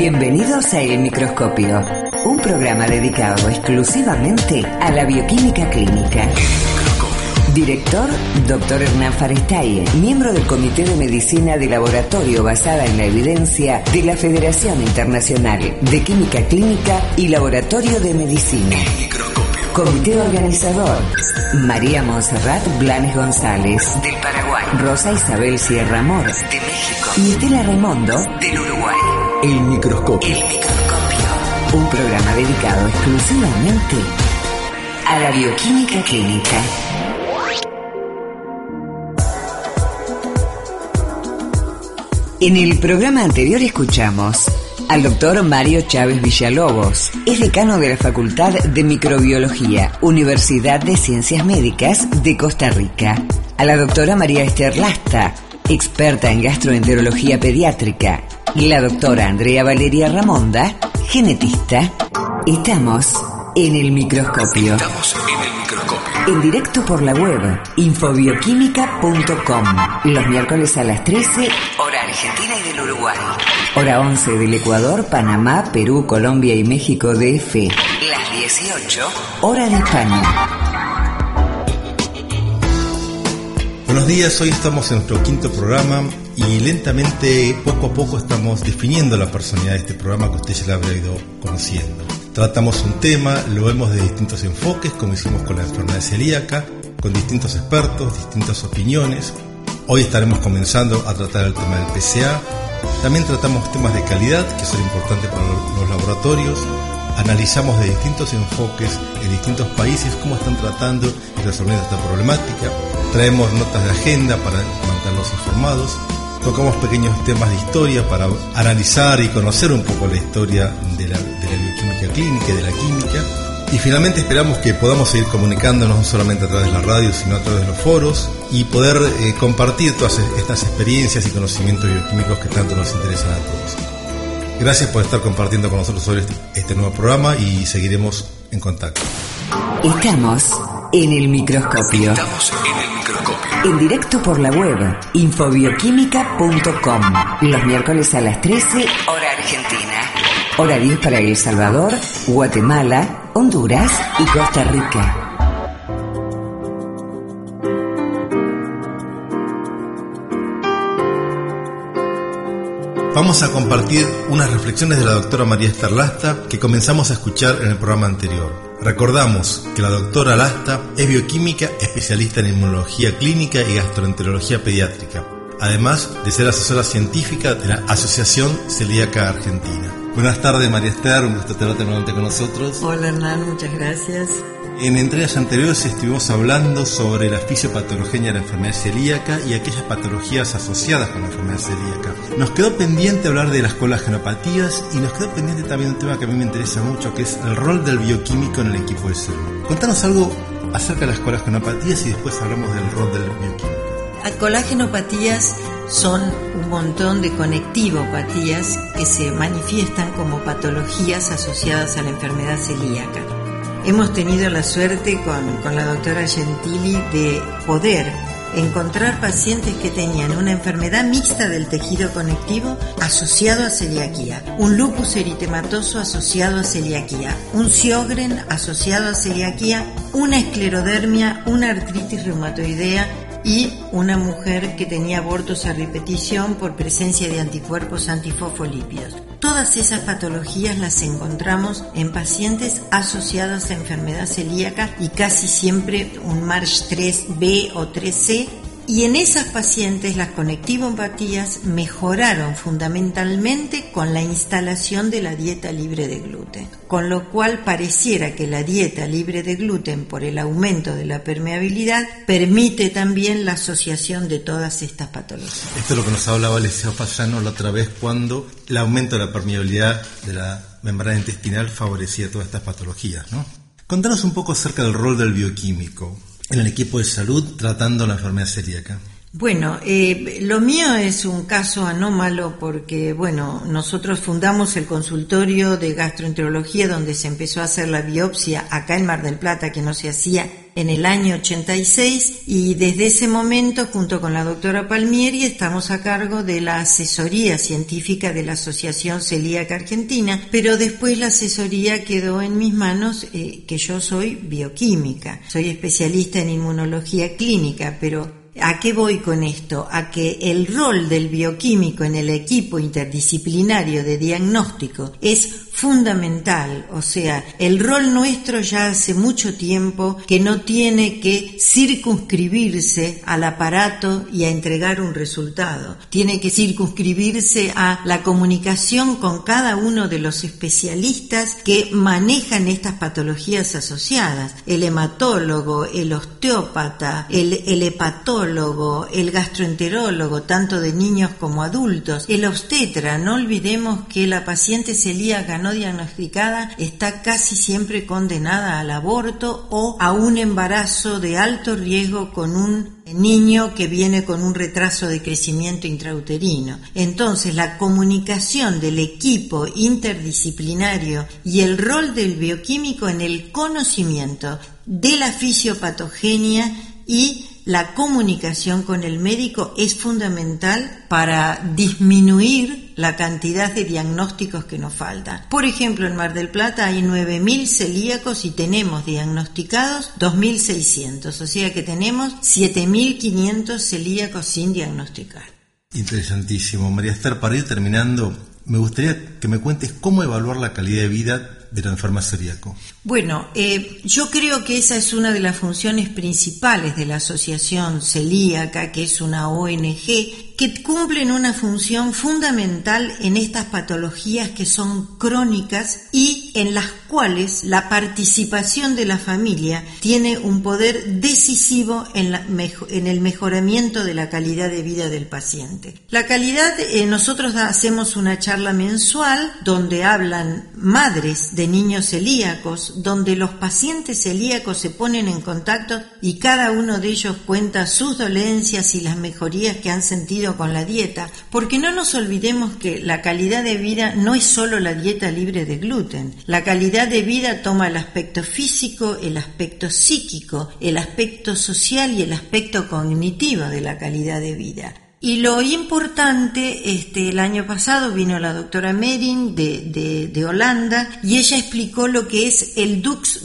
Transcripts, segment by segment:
Bienvenidos a El Microscopio, un programa dedicado exclusivamente a la bioquímica clínica. Director, Dr. Hernán Farestay, miembro del Comité de Medicina de Laboratorio basada en la evidencia de la Federación Internacional de Química Clínica y Laboratorio de Medicina. Comité organizador, María Montserrat Blanes González, del Paraguay, Rosa Isabel Sierra Mor, de México, y Estela Raimondo, del Uruguay. El Microscopio. El Microscopio, un programa dedicado exclusivamente a la bioquímica clínica. En el programa anterior escuchamos al doctor Mario Chávez Villalobos. Es decano de la Facultad de Microbiología, Universidad de Ciencias Médicas de Costa Rica. A la doctora María Esther Lasta, experta en gastroenterología pediátrica. Y la doctora Andrea Valeria Ramonda, genetista. Estamos en el microscopio. En directo por la web infobioquímica.com. Los miércoles a las 13, hora argentina y del Uruguay. Hora 11 del Ecuador, Panamá, Perú, Colombia y México DF. Las 18, hora de España. Buenos días, hoy estamos en nuestro quinto programa y lentamente, poco a poco, estamos definiendo la personalidad de este programa que usted ya la habrá ido conociendo. Tratamos un tema, lo vemos de distintos enfoques, como hicimos con la enfermedad celíaca, con distintos expertos, distintas opiniones. Hoy estaremos comenzando a tratar el tema del PCA. También tratamos temas de calidad, que son importantes para los laboratorios. Analizamos de distintos enfoques en distintos países cómo están tratando y resolviendo esta problemática. Traemos notas de agenda para mantenerlos informados. Tocamos pequeños temas de historia para analizar y conocer un poco la historia de la bioquímica clínica y de la química. Y finalmente esperamos que podamos seguir comunicándonos no solamente a través de la radio, sino a través de los foros y poder compartir todas estas experiencias y conocimientos bioquímicos que tanto nos interesan a todos. Gracias por estar compartiendo con nosotros sobre este nuevo programa y seguiremos en contacto. Estamos en el microscopio. En directo por la web infobioquímica.com. Los miércoles a las 13, hora argentina. Hora 10 para El Salvador, Guatemala, Honduras y Costa Rica. Vamos a compartir unas reflexiones de la doctora María Esther Lasta que comenzamos a escuchar en el programa anterior. Recordamos que la doctora Lasta es bioquímica especialista en inmunología clínica y gastroenterología pediátrica, además de ser asesora científica de la Asociación Celíaca Argentina. Buenas tardes, María Esther, un gusto tenerte nuevamente con nosotros. Hola, Hernán, muchas gracias. En entregas anteriores estuvimos hablando sobre la fisiopatología de la enfermedad celíaca y aquellas patologías asociadas con la enfermedad celíaca. Nos quedó pendiente hablar de las colagenopatías y nos quedó pendiente también un tema que a mí me interesa mucho, que es el rol del bioquímico en el equipo de salud. Contanos algo acerca de las colagenopatías y después hablamos del rol del bioquímico. Las colagenopatías son un montón de conectivopatías que se manifiestan como patologías asociadas a la enfermedad celíaca. Hemos tenido la suerte con la doctora Gentili de poder encontrar pacientes que tenían una enfermedad mixta del tejido conectivo asociado a celiaquía, un lupus eritematoso asociado a celiaquía, un Sjögren asociado a celiaquía, una esclerodermia, una artritis reumatoidea y una mujer que tenía abortos a repetición por presencia de anticuerpos antifosfolípidos. Todas esas patologías las encontramos en pacientes asociados a enfermedad celíaca y casi siempre un MARCH 3B o 3C. Y en esas pacientes las conectivopatías mejoraron fundamentalmente con la instalación de la dieta libre de gluten, con lo cual pareciera que la dieta libre de gluten, por el aumento de la permeabilidad, permite también la asociación de todas estas patologías. Esto es lo que nos hablaba Alessio Fasano la otra vez, cuando el aumento de la permeabilidad de la membrana intestinal favorecía todas estas patologías, ¿no? Contanos un poco acerca del rol del bioquímico en el equipo de salud tratando la enfermedad celíaca. Bueno, lo mío es un caso anómalo porque, nosotros fundamos el consultorio de gastroenterología donde se empezó a hacer la biopsia acá en Mar del Plata, que no se hacía en el año 86 y desde ese momento, junto con la doctora Palmieri, estamos a cargo de la asesoría científica de la Asociación Celíaca Argentina, pero después la asesoría quedó en mis manos, que yo soy bioquímica, soy especialista en inmunología clínica, pero ¿a qué voy con esto? A que el rol del bioquímico en el equipo interdisciplinario de diagnóstico es fundamental, o sea, el rol nuestro ya hace mucho tiempo que no tiene que circunscribirse al aparato y a entregar un resultado, tiene que circunscribirse a la comunicación con cada uno de los especialistas que manejan estas patologías asociadas, el hematólogo, el osteópata, el hepatólogo, el gastroenterólogo, tanto de niños como adultos, el obstetra. No olvidemos que la paciente celíaca no diagnosticada está casi siempre condenada al aborto o a un embarazo de alto riesgo con un niño que viene con un retraso de crecimiento intrauterino. Entonces, la comunicación del equipo interdisciplinario y el rol del bioquímico en el conocimiento de la fisiopatogenia y la comunicación con el médico es fundamental para disminuir la cantidad de diagnósticos que nos faltan. Por ejemplo, en Mar del Plata hay 9.000 celíacos y tenemos diagnosticados 2.600, o sea que tenemos 7.500 celíacos sin diagnosticar. Interesantísimo. María Esther, para ir terminando, me gustaría que me cuentes cómo evaluar la calidad de vida del enfermo celíaco. Bueno, yo creo que esa es una de las funciones principales de la Asociación Celíaca, que es una ONG, que cumplen una función fundamental en estas patologías que son crónicas y en las cuales la participación de la familia tiene un poder decisivo en el mejoramiento de la calidad de vida del paciente. La calidad, nosotros hacemos una charla mensual donde hablan madres de niños celíacos, donde los pacientes celíacos se ponen en contacto y cada uno de ellos cuenta sus dolencias y las mejorías que han sentido con la dieta, porque no nos olvidemos que la calidad de vida no es solo la dieta libre de gluten. La calidad de vida toma el aspecto físico, el aspecto psíquico, el aspecto social y el aspecto cognitivo de la calidad de vida. Y lo importante, el año pasado vino la doctora Merin de Holanda y ella explicó lo que es el DUX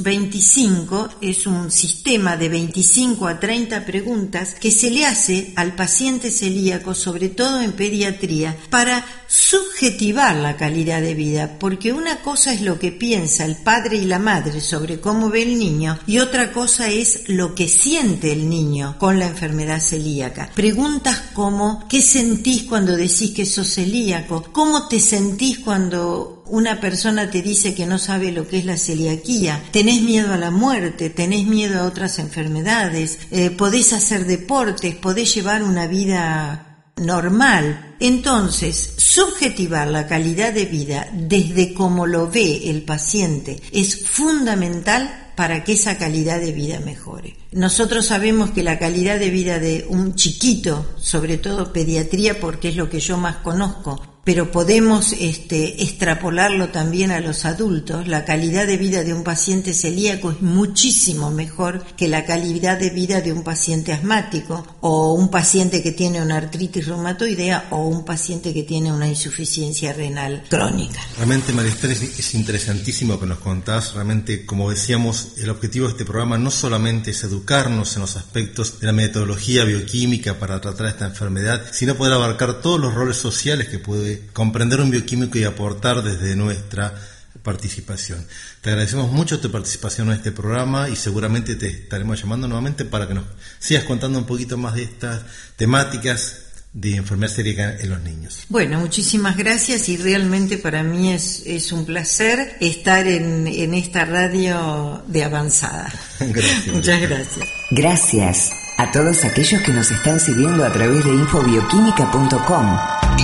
25, es un sistema de 25 a 30 preguntas que se le hace al paciente celíaco, sobre todo en pediatría, para subjetivar la calidad de vida, porque una cosa es lo que piensa el padre y la madre sobre cómo ve el niño y otra cosa es lo que siente el niño con la enfermedad celíaca. Preguntas como ¿qué sentís cuando decís que sos celíaco? ¿Cómo te sentís cuando una persona te dice que no sabe lo que es la celiaquía? ¿Tenés miedo a la muerte? ¿Tenés miedo a otras enfermedades? ¿Podés hacer deportes? ¿Podés llevar una vida normal? Entonces, subjetivar la calidad de vida desde cómo lo ve el paciente es fundamental para que esa calidad de vida mejore. Nosotros sabemos que la calidad de vida de un chiquito, sobre todo pediatría porque es lo que yo más conozco, pero podemos extrapolarlo también a los adultos. La calidad de vida de un paciente celíaco es muchísimo mejor que la calidad de vida de un paciente asmático o un paciente que tiene una artritis reumatoidea o un paciente que tiene una insuficiencia renal crónica. Realmente, María Esther, es interesantísimo que nos contás. Realmente, como decíamos, el objetivo de este programa no solamente es educarnos en los aspectos de la metodología bioquímica para tratar esta enfermedad, sino poder abarcar todos los roles sociales que puede comprender un bioquímico y aportar desde nuestra participación. Te agradecemos mucho tu participación en este programa y seguramente te estaremos llamando nuevamente para que nos sigas contando un poquito más de estas temáticas de enfermedad celíaca en los niños. Bueno, muchísimas gracias y realmente para mí es un placer estar en esta radio de avanzada. Gracias. Muchas gracias. Gracias a todos aquellos que nos están siguiendo a través de infobioquímica.com.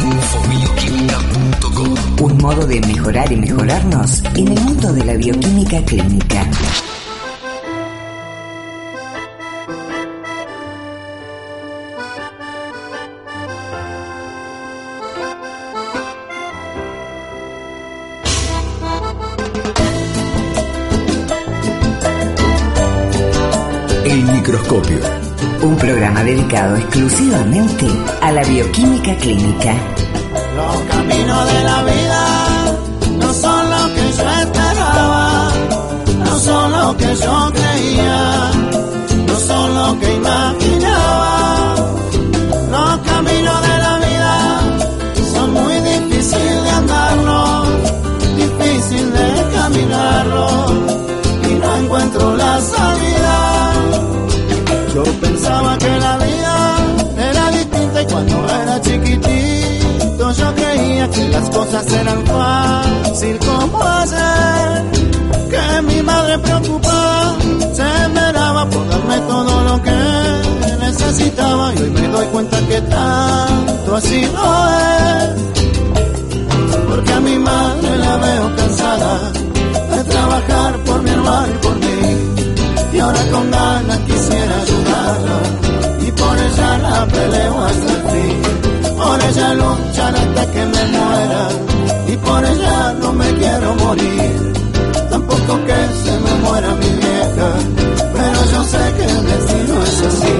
Infobioquímica.com. Un modo de mejorar y mejorarnos en el mundo de la bioquímica clínica. El Microscopio. Un programa dedicado exclusivamente a la bioquímica clínica. Los caminos de la vida no son lo que yo esperaba, no son lo que yo creía, no son lo que imaginaba. Los caminos de la vida son muy difíciles de andarlos, difícil de caminarlos, y no encuentro la salida. Yo pensaba que la vida era distinta y cuando era chiquitito yo creía que las cosas eran fácil como ayer, que mi madre preocupada se esmeraba por darme todo lo que necesitaba, y hoy me doy cuenta que tanto así no es, porque a mi madre la veo cansada de trabajar por mi hermano y por mí, y ahora con ganas quisiera ayudarla, y por ella la peleo hasta el fin, por ella luchar hasta que me muera, y por ella no me quiero morir, tampoco que se me muera mi vieja, pero yo sé que el destino es así.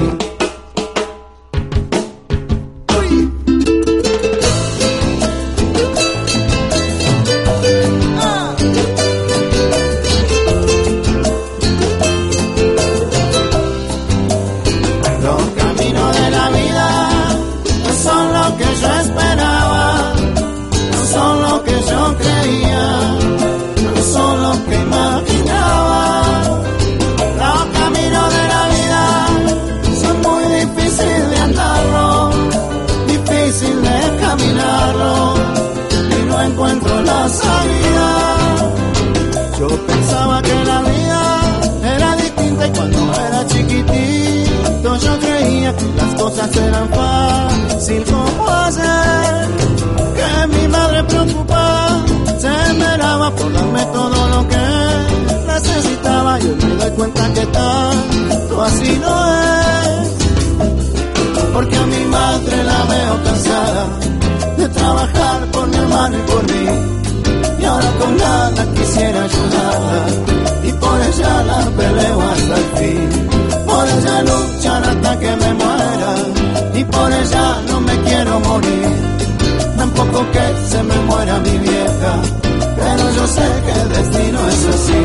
Yo pensaba que la vida era distinta y cuando era chiquitito yo creía que las cosas eran fácil como ayer, que mi madre preocupada se esmeraba por darme todo lo que necesitaba, y hoy me doy cuenta que tanto así no es, porque a mi madre la veo cansada de trabajar por mi hermano y por mí, y ahora con ganas quisiera ayudarla, y por ella la peleo hasta el fin, por ella luchar hasta que me muera, y por ella no me quiero morir, tampoco que se me muera mi vieja, pero yo sé que el destino es así.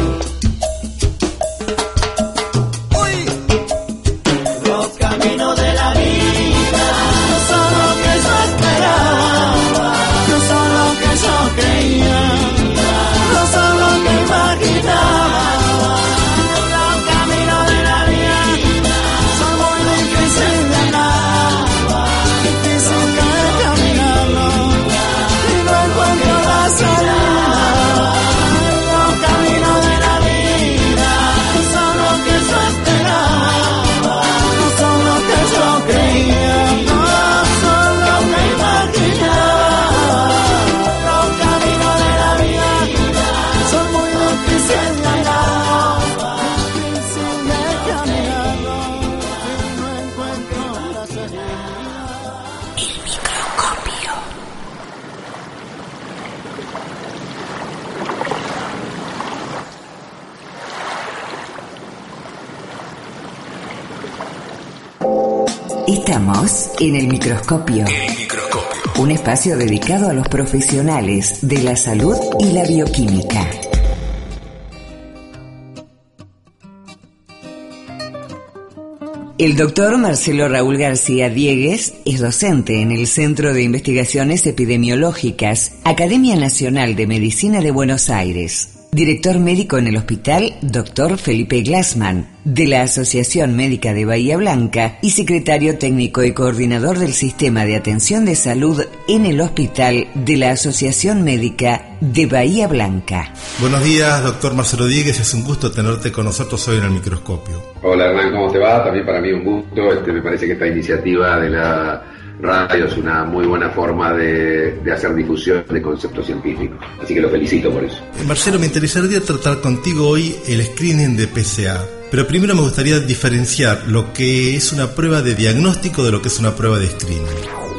Los caminos de la vida no son lo que yo esperaba, no son lo que yo creía, no son lo que imaginaba. Los caminos de la vida son muy difíciles de andar, difícil de caminarlo, y no encuentro la salida. Los caminos de la vida son lo que yo esperaba, no son lo que yo creía, no son lo que imaginaba. Los caminos de la vida son muy difíciles de andar, difícil de caminarlo, y no encuentro la salida. El Microscopio. Estamos en El Microscopio. Un espacio dedicado a los profesionales de la salud y la bioquímica. El doctor Marcelo Raúl García Diegues es docente en el Centro de Investigaciones Epidemiológicas, Academia Nacional de Medicina de Buenos Aires. Director médico en el Hospital Dr. Felipe Glassman, de la Asociación Médica de Bahía Blanca, y secretario técnico y coordinador del Sistema de Atención de Salud en el Hospital de la Asociación Médica de Bahía Blanca. Buenos días, doctor Marcelo Diegues, es un gusto tenerte con nosotros hoy en el Microscopio. Hola Hernán, ¿cómo te va? También para mí un gusto, me parece que esta iniciativa de la radio es una muy buena forma de hacer difusión de conceptos científicos, así que lo felicito por eso. Marcelo, me interesaría tratar contigo hoy el screening de PSA, pero primero me gustaría diferenciar lo que es una prueba de diagnóstico de lo que es una prueba de screening. En Europa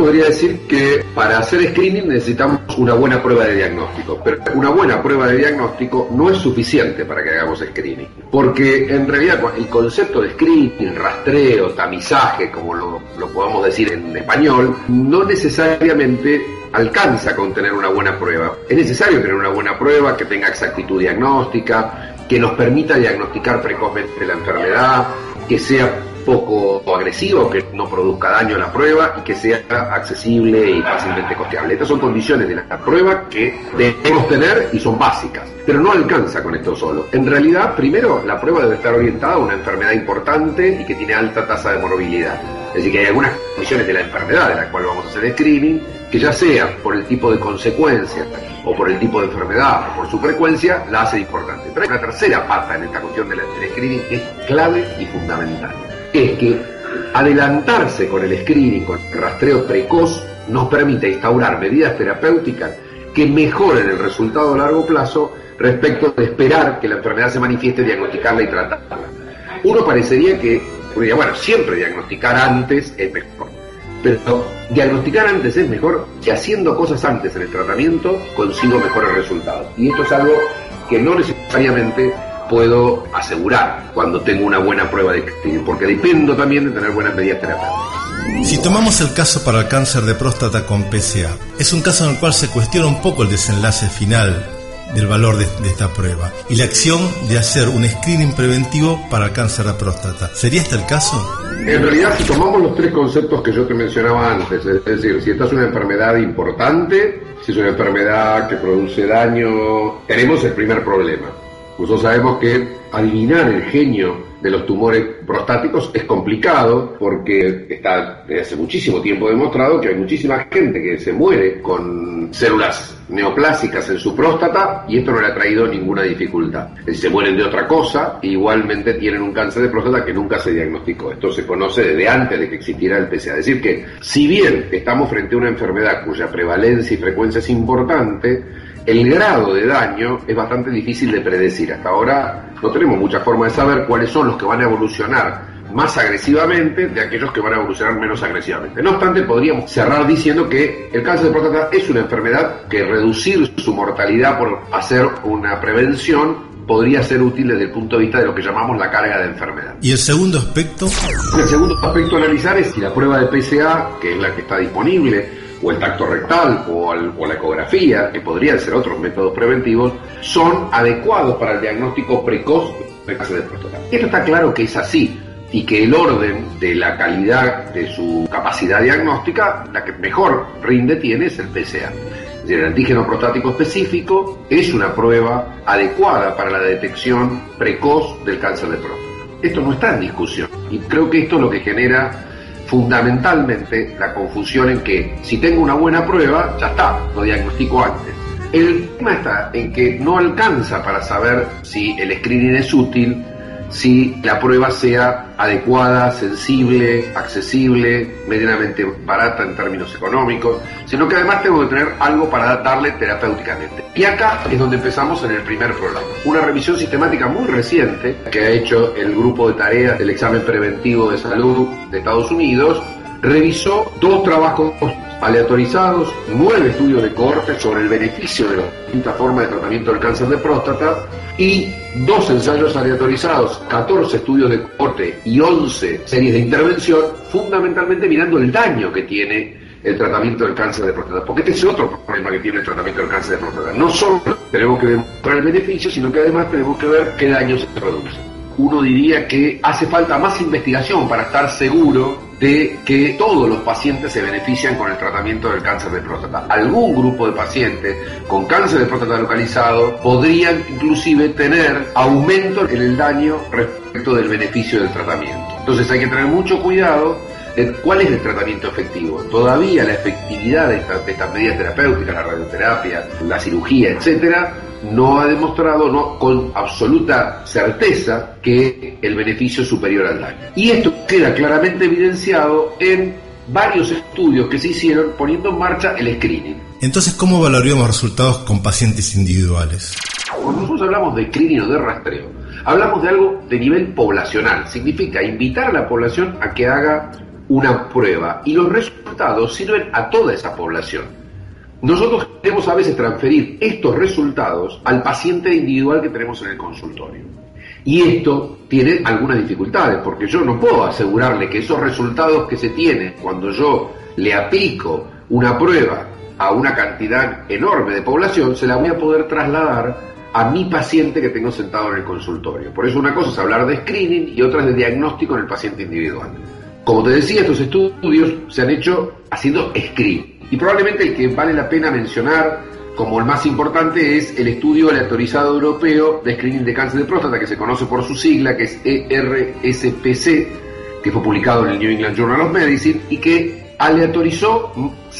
podría decir que para hacer screening necesitamos una buena prueba de diagnóstico, pero una buena prueba de diagnóstico no es suficiente para que hagamos screening, porque en realidad el concepto de screening, rastreo, tamizaje, como lo podamos decir en español, no necesariamente alcanza con tener una buena prueba. Es necesario tener una buena prueba que tenga exactitud diagnóstica, que nos permita diagnosticar precozmente la enfermedad, que sea poco agresivo, que no produzca daño a la prueba y que sea accesible y fácilmente costeable. Estas son condiciones de la prueba que debemos tener y son básicas, pero no alcanza con esto solo. En realidad, primero, la prueba debe estar orientada a una enfermedad importante y que tiene alta tasa de morbilidad. Es decir, que hay algunas condiciones de la enfermedad de la cual vamos a hacer screening, que ya sea por el tipo de consecuencia o por el tipo de enfermedad o por su frecuencia, la hace importante. Pero hay una tercera pata en esta cuestión del screening que es clave y fundamental. Es que adelantarse con el screening, con el rastreo precoz, nos permite instaurar medidas terapéuticas que mejoren el resultado a largo plazo respecto de esperar que la enfermedad se manifieste, diagnosticarla y tratarla. Uno parecería que, bueno, siempre diagnosticar antes es mejor, pero diagnosticar antes es mejor que haciendo cosas antes en el tratamiento consigo mejores resultados. Y esto es algo que no necesariamente puedo asegurar cuando tengo una buena prueba de screening, porque dependo también de tener buenas medidas terapéuticas. Si tomamos el caso para el cáncer de próstata con PSA, es un caso en el cual se cuestiona un poco el desenlace final del valor de esta prueba y la acción de hacer un screening preventivo para el cáncer de próstata. ¿Sería este el caso? En realidad, si tomamos los tres conceptos que yo te mencionaba antes, es decir, si esta es una enfermedad importante, si es una enfermedad que produce daño, tenemos el primer problema. Nosotros sabemos que adivinar el genio de los tumores prostáticos es complicado porque está desde hace muchísimo tiempo demostrado que hay muchísima gente que se muere con células neoplásicas en su próstata y esto no le ha traído ninguna dificultad. Se mueren de otra cosa e igualmente tienen un cáncer de próstata que nunca se diagnosticó. Esto se conoce desde antes de que existiera el PSA. Es decir que, si bien estamos frente a una enfermedad cuya prevalencia y frecuencia es importante, el grado de daño es bastante difícil de predecir. Hasta ahora no tenemos mucha forma de saber cuáles son los que van a evolucionar más agresivamente de aquellos que van a evolucionar menos agresivamente. No obstante, podríamos cerrar diciendo que el cáncer de próstata es una enfermedad que reducir su mortalidad por hacer una prevención podría ser útil desde el punto de vista de lo que llamamos la carga de enfermedad. ¿Y el segundo aspecto? El segundo aspecto a analizar es si la prueba de PSA, que es la que está disponible, o el tacto rectal, o la ecografía, que podrían ser otros métodos preventivos, son adecuados para el diagnóstico precoz de cáncer de próstata. Esto está claro que es así, y que el orden de la calidad de su capacidad diagnóstica, la que mejor rinde tiene es el PSA. Es decir, el antígeno prostático específico es una prueba adecuada para la detección precoz del cáncer de próstata. Esto no está en discusión, y creo que esto es lo que genera fundamentalmente la confusión en que si tengo una buena prueba, ya está, lo diagnostico antes. El tema está en que no alcanza para saber si el screening es útil, si la prueba sea adecuada, sensible, accesible, medianamente barata en términos económicos, sino que además tengo que tener algo para darle terapéuticamente. Y acá es donde empezamos en el primer programa. Una revisión sistemática muy reciente que ha hecho el grupo de tareas del examen preventivo de salud de Estados Unidos, revisó 2 trabajos aleatorizados, 9 estudios de cohorte sobre el beneficio de las distintas formas de tratamiento del cáncer de próstata y 2 ensayos aleatorizados, 14 estudios de cohorte y 11 series de intervención, fundamentalmente mirando el daño que tiene el tratamiento del cáncer de próstata, porque este es otro problema que tiene el tratamiento del cáncer de próstata. No solo tenemos que demostrar el beneficio, sino que además tenemos que ver qué daño se produce. Uno diría que hace falta más investigación para estar seguro de que todos los pacientes se benefician con el tratamiento del cáncer de próstata. Algún grupo de pacientes con cáncer de próstata localizado podrían inclusive tener aumento en el daño respecto del beneficio del tratamiento. Entonces hay que tener mucho cuidado de cuál es el tratamiento efectivo. Todavía la efectividad de estas medidas terapéuticas, la radioterapia, la cirugía, etcétera, no ha demostrado con absoluta certeza que el beneficio es superior al daño. Y esto queda claramente evidenciado en varios estudios que se hicieron poniendo en marcha el screening. Entonces, ¿cómo evaluaríamos resultados con pacientes individuales? Cuando nosotros hablamos de screening o de rastreo, hablamos de algo de nivel poblacional. Significa invitar a la población a que haga una prueba y los resultados sirven a toda esa población. Nosotros queremos a veces transferir estos resultados al paciente individual que tenemos en el consultorio. Y esto tiene algunas dificultades, porque yo no puedo asegurarle que esos resultados que se tienen cuando yo le aplico una prueba a una cantidad enorme de población, se la voy a poder trasladar a mi paciente que tengo sentado en el consultorio. Por eso una cosa es hablar de screening y otra es de diagnóstico en el paciente individual. Como te decía, estos estudios se han hecho haciendo screening. Y probablemente el que vale la pena mencionar como el más importante es el estudio aleatorizado europeo de screening de cáncer de próstata, que se conoce por su sigla, que es ERSPC, que fue publicado en el New England Journal of Medicine y que aleatorizó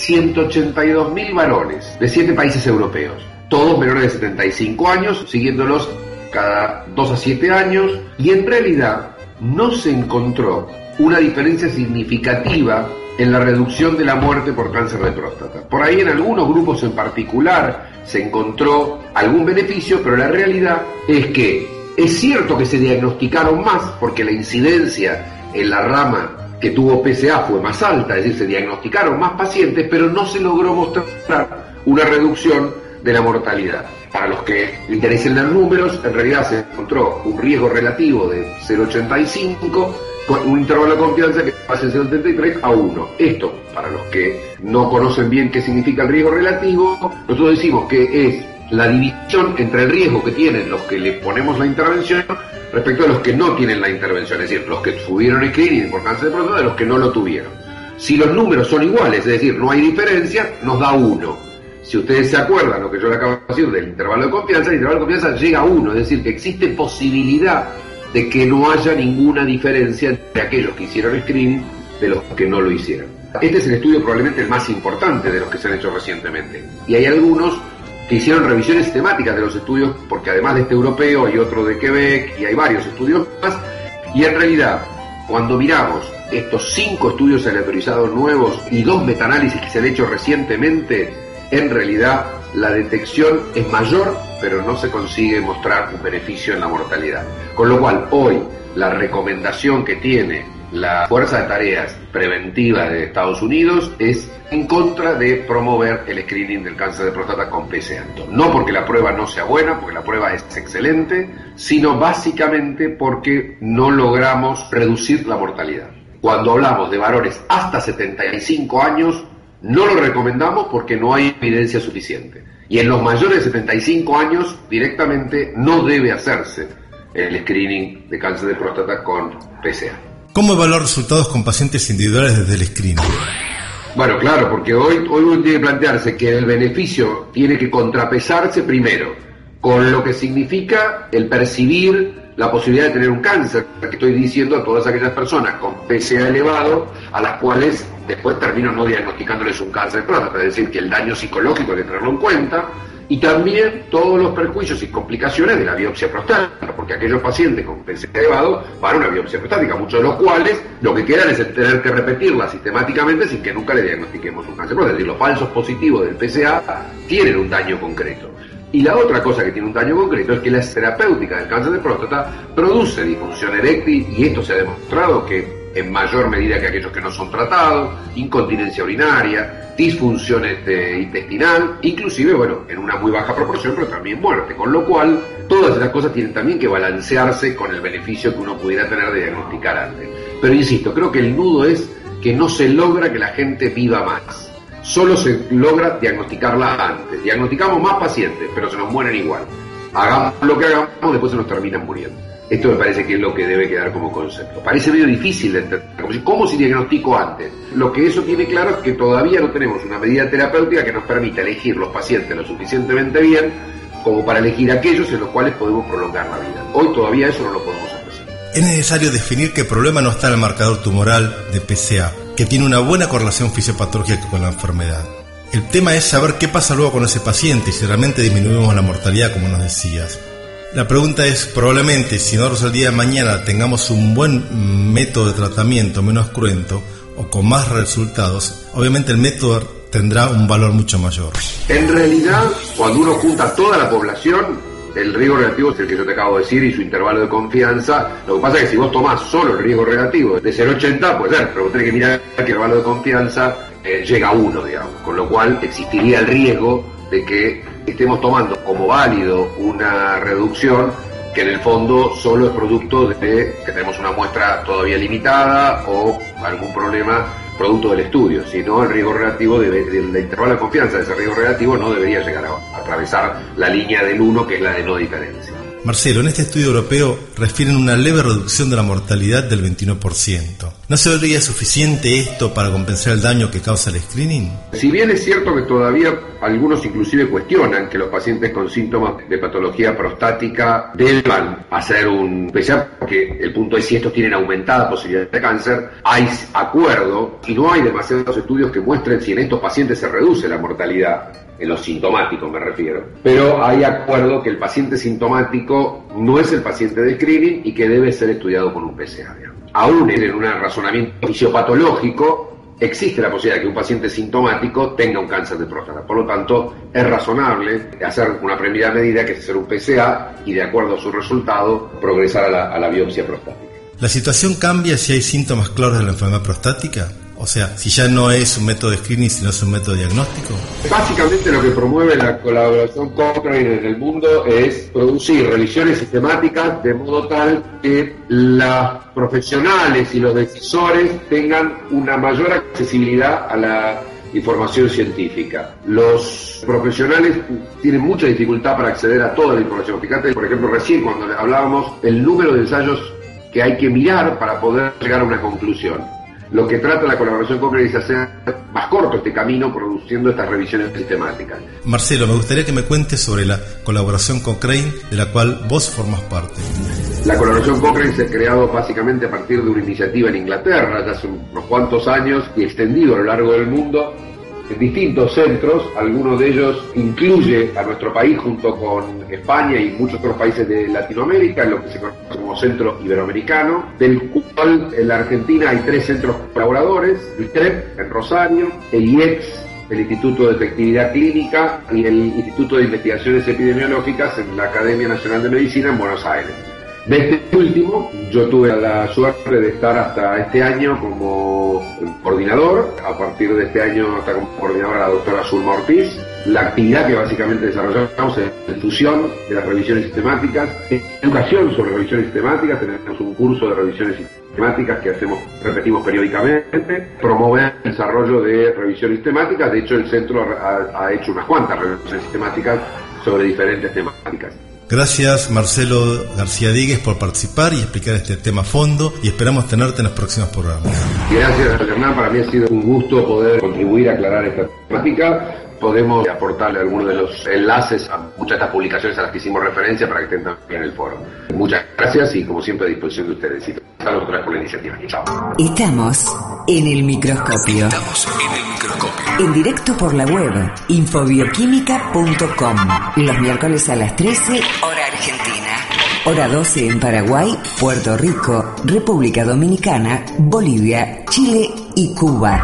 182.000 varones de 7 países europeos, todos menores de 75 años, siguiéndolos cada 2 a 7 años, y en realidad no se encontró una diferencia significativa en la reducción de la muerte por cáncer de próstata. Por ahí en algunos grupos en particular se encontró algún beneficio, pero la realidad es que es cierto que se diagnosticaron más porque la incidencia en la rama que tuvo PSA fue más alta, es decir, se diagnosticaron más pacientes, pero no se logró mostrar una reducción de la mortalidad. Para los que le interesen los números, en realidad se encontró un riesgo relativo de 0,85 con un intervalo de confianza que pasa de 0,73 a 1. Esto, para los que no conocen bien qué significa el riesgo relativo, nosotros decimos que es la división entre el riesgo que tienen los que le ponemos la intervención respecto a los que no tienen la intervención, es decir, los que tuvieron screening por cáncer de próstata de los que no lo tuvieron. Si los números son iguales, es decir, no hay diferencia, nos da 1. Si ustedes se acuerdan lo que yo le acabo de decir del intervalo de confianza, el intervalo de confianza llega a 1, es decir, que existe posibilidad de que no haya ninguna diferencia entre aquellos que hicieron screening de los que no lo hicieron. Este es el estudio probablemente el más importante de los que se han hecho recientemente. Y hay algunos que hicieron revisiones sistemáticas de los estudios, porque además de este europeo hay otro de Quebec y hay varios estudios más. Y en realidad, cuando miramos estos 5 estudios aleatorizados nuevos y 2 metaanálisis que se han hecho recientemente, en realidad la detección es mayor, pero no se consigue mostrar un beneficio en la mortalidad. Con lo cual, hoy, la recomendación que tiene la Fuerza de Tareas Preventiva de Estados Unidos es en contra de promover el screening del cáncer de próstata con PSA. No porque la prueba no sea buena, porque la prueba es excelente, sino básicamente porque no logramos reducir la mortalidad. Cuando hablamos de varones hasta 75 años, no lo recomendamos porque no hay evidencia suficiente. Y en los mayores de 75 años, directamente no debe hacerse el screening de cáncer de próstata con PSA. ¿Cómo evaluar resultados con pacientes individuales desde el screening? Bueno, claro, porque hoy uno tiene que plantearse que el beneficio tiene que contrapesarse primero con lo que significa el percibir la posibilidad de tener un cáncer, que estoy diciendo a todas aquellas personas con PSA elevado, a las cuales después termino no diagnosticándoles un cáncer de próstata, es decir, que el daño psicológico hay que tenerlo en cuenta, y también todos los perjuicios y complicaciones de la biopsia prostática, porque aquellos pacientes con PSA elevado van a una biopsia prostática, muchos de los cuales lo que quieran es tener que repetirla sistemáticamente sin que nunca le diagnostiquemos un cáncer de próstata, es decir, los falsos positivos del PSA tienen un daño concreto. Y la otra cosa que tiene un daño concreto es que la terapéutica del cáncer de próstata produce disfunción eréctil, y esto se ha demostrado que en mayor medida que aquellos que no son tratados, incontinencia urinaria, disfunción intestinal, inclusive, bueno, en una muy baja proporción, pero también muerte, con lo cual todas esas cosas tienen también que balancearse con el beneficio que uno pudiera tener de diagnosticar antes. Pero insisto, creo que el nudo es que no se logra que la gente viva más. Solo se logra diagnosticarla antes. Diagnosticamos más pacientes, pero se nos mueren igual. Hagamos lo que hagamos, después se nos terminan muriendo. Esto me parece que es lo que debe quedar como concepto. Parece medio difícil de entender. ¿Cómo si diagnostico antes? Lo que eso tiene claro es que todavía no tenemos una medida terapéutica que nos permita elegir los pacientes lo suficientemente bien como para elegir aquellos en los cuales podemos prolongar la vida. Hoy todavía eso no lo podemos hacer. Es necesario definir que el problema no está en el marcador tumoral de PSA, que tiene una buena correlación fisiopatológica con la enfermedad. El tema es saber qué pasa luego con ese paciente y si realmente disminuimos la mortalidad, como nos decías. La pregunta es, probablemente, si nosotros el día de mañana tengamos un buen método de tratamiento menos cruento o con más resultados, obviamente el método tendrá un valor mucho mayor. En realidad, cuando uno junta toda la población, El riesgo relativo es el que yo te acabo de decir y su intervalo de confianza. Lo que pasa es que si vos tomás solo el riesgo relativo de 0,80, puede ser, pero vos tenés que mirar que el intervalo de confianza llega a 1, digamos. Con lo cual existiría el riesgo de que estemos tomando como válido una reducción que en el fondo solo es producto de que tenemos una muestra todavía limitada o algún problema producto del estudio. Si no, el riesgo relativo, el intervalo de confianza de ese riesgo relativo no debería llegar a atravesar la línea del 1, que es la de no diferencia. Marcelo, en este estudio europeo refieren una leve reducción de la mortalidad del 21%. ¿No se vería suficiente esto para compensar el daño que causa el screening? Si bien es cierto que todavía algunos inclusive cuestionan que los pacientes con síntomas de patología prostática deban hacer un PSA, porque el punto es si estos tienen aumentada posibilidad de cáncer, hay acuerdo y no hay demasiados estudios que muestren si en estos pacientes se reduce la mortalidad. En los sintomáticos me refiero. Pero hay acuerdo que el paciente sintomático no es el paciente de screening y que debe ser estudiado con un PSA. Aún en un razonamiento fisiopatológico existe la posibilidad de que un paciente sintomático tenga un cáncer de próstata. Por lo tanto, es razonable hacer una primera medida que es hacer un PSA y de acuerdo a su resultado progresar a la biopsia prostática. ¿La situación cambia si hay síntomas claros de la enfermedad prostática? O sea, si ya no es un método de screening, sino es un método diagnóstico. Básicamente lo que promueve la colaboración Cochrane en el mundo es producir revisiones sistemáticas de modo tal que los profesionales y los decisores tengan una mayor accesibilidad a la información científica. Los profesionales tienen mucha dificultad para acceder a toda la información. Fíjate, por ejemplo, recién cuando hablábamos el número de ensayos que hay que mirar para poder llegar a una conclusión. Lo que trata la colaboración Cochrane es hacer más corto este camino produciendo estas revisiones sistemáticas. Marcelo, me gustaría que me cuentes sobre la colaboración Cochrane de la cual vos formas parte. La colaboración Cochrane se ha creado básicamente a partir de una iniciativa en Inglaterra, ya hace unos cuantos años, y extendido a lo largo del mundo en distintos centros. Algunos de ellos incluye a nuestro país junto con España y muchos otros países de Latinoamérica, en lo que se conoce como Centro Iberoamericano, del cual en la Argentina hay 3 centros colaboradores: el ITREP en Rosario, el IEX, el Instituto de Efectividad Clínica, y el Instituto de Investigaciones Epidemiológicas en la Academia Nacional de Medicina en Buenos Aires. De este último, yo tuve la suerte de estar hasta este año como coordinador. A partir de este año está como coordinadora la doctora Zulma Ortiz. La actividad que básicamente desarrollamos es difusión de las revisiones sistemáticas, educación sobre revisiones sistemáticas. Tenemos un curso de revisiones sistemáticas que repetimos periódicamente, promover el desarrollo de revisiones sistemáticas. De hecho, el centro ha hecho unas cuantas revisiones sistemáticas sobre diferentes temáticas. Gracias, Marcelo García Díguez, por participar y explicar este tema a fondo, y esperamos tenerte en los próximos programas. Gracias, Hernán. Para mí ha sido un gusto poder contribuir a aclarar esta temática. Podemos aportarle algunos de los enlaces a muchas de estas publicaciones a las que hicimos referencia para que estén también en el foro. Muchas gracias y, como siempre, a disposición de ustedes. Y saludos otra vez por la iniciativa. Chao. Estamos en el microscopio. En directo por la web infobioquímica.com. Los miércoles a las 13, hora argentina. Hora 12 en Paraguay, Puerto Rico, República Dominicana, Bolivia, Chile y Cuba.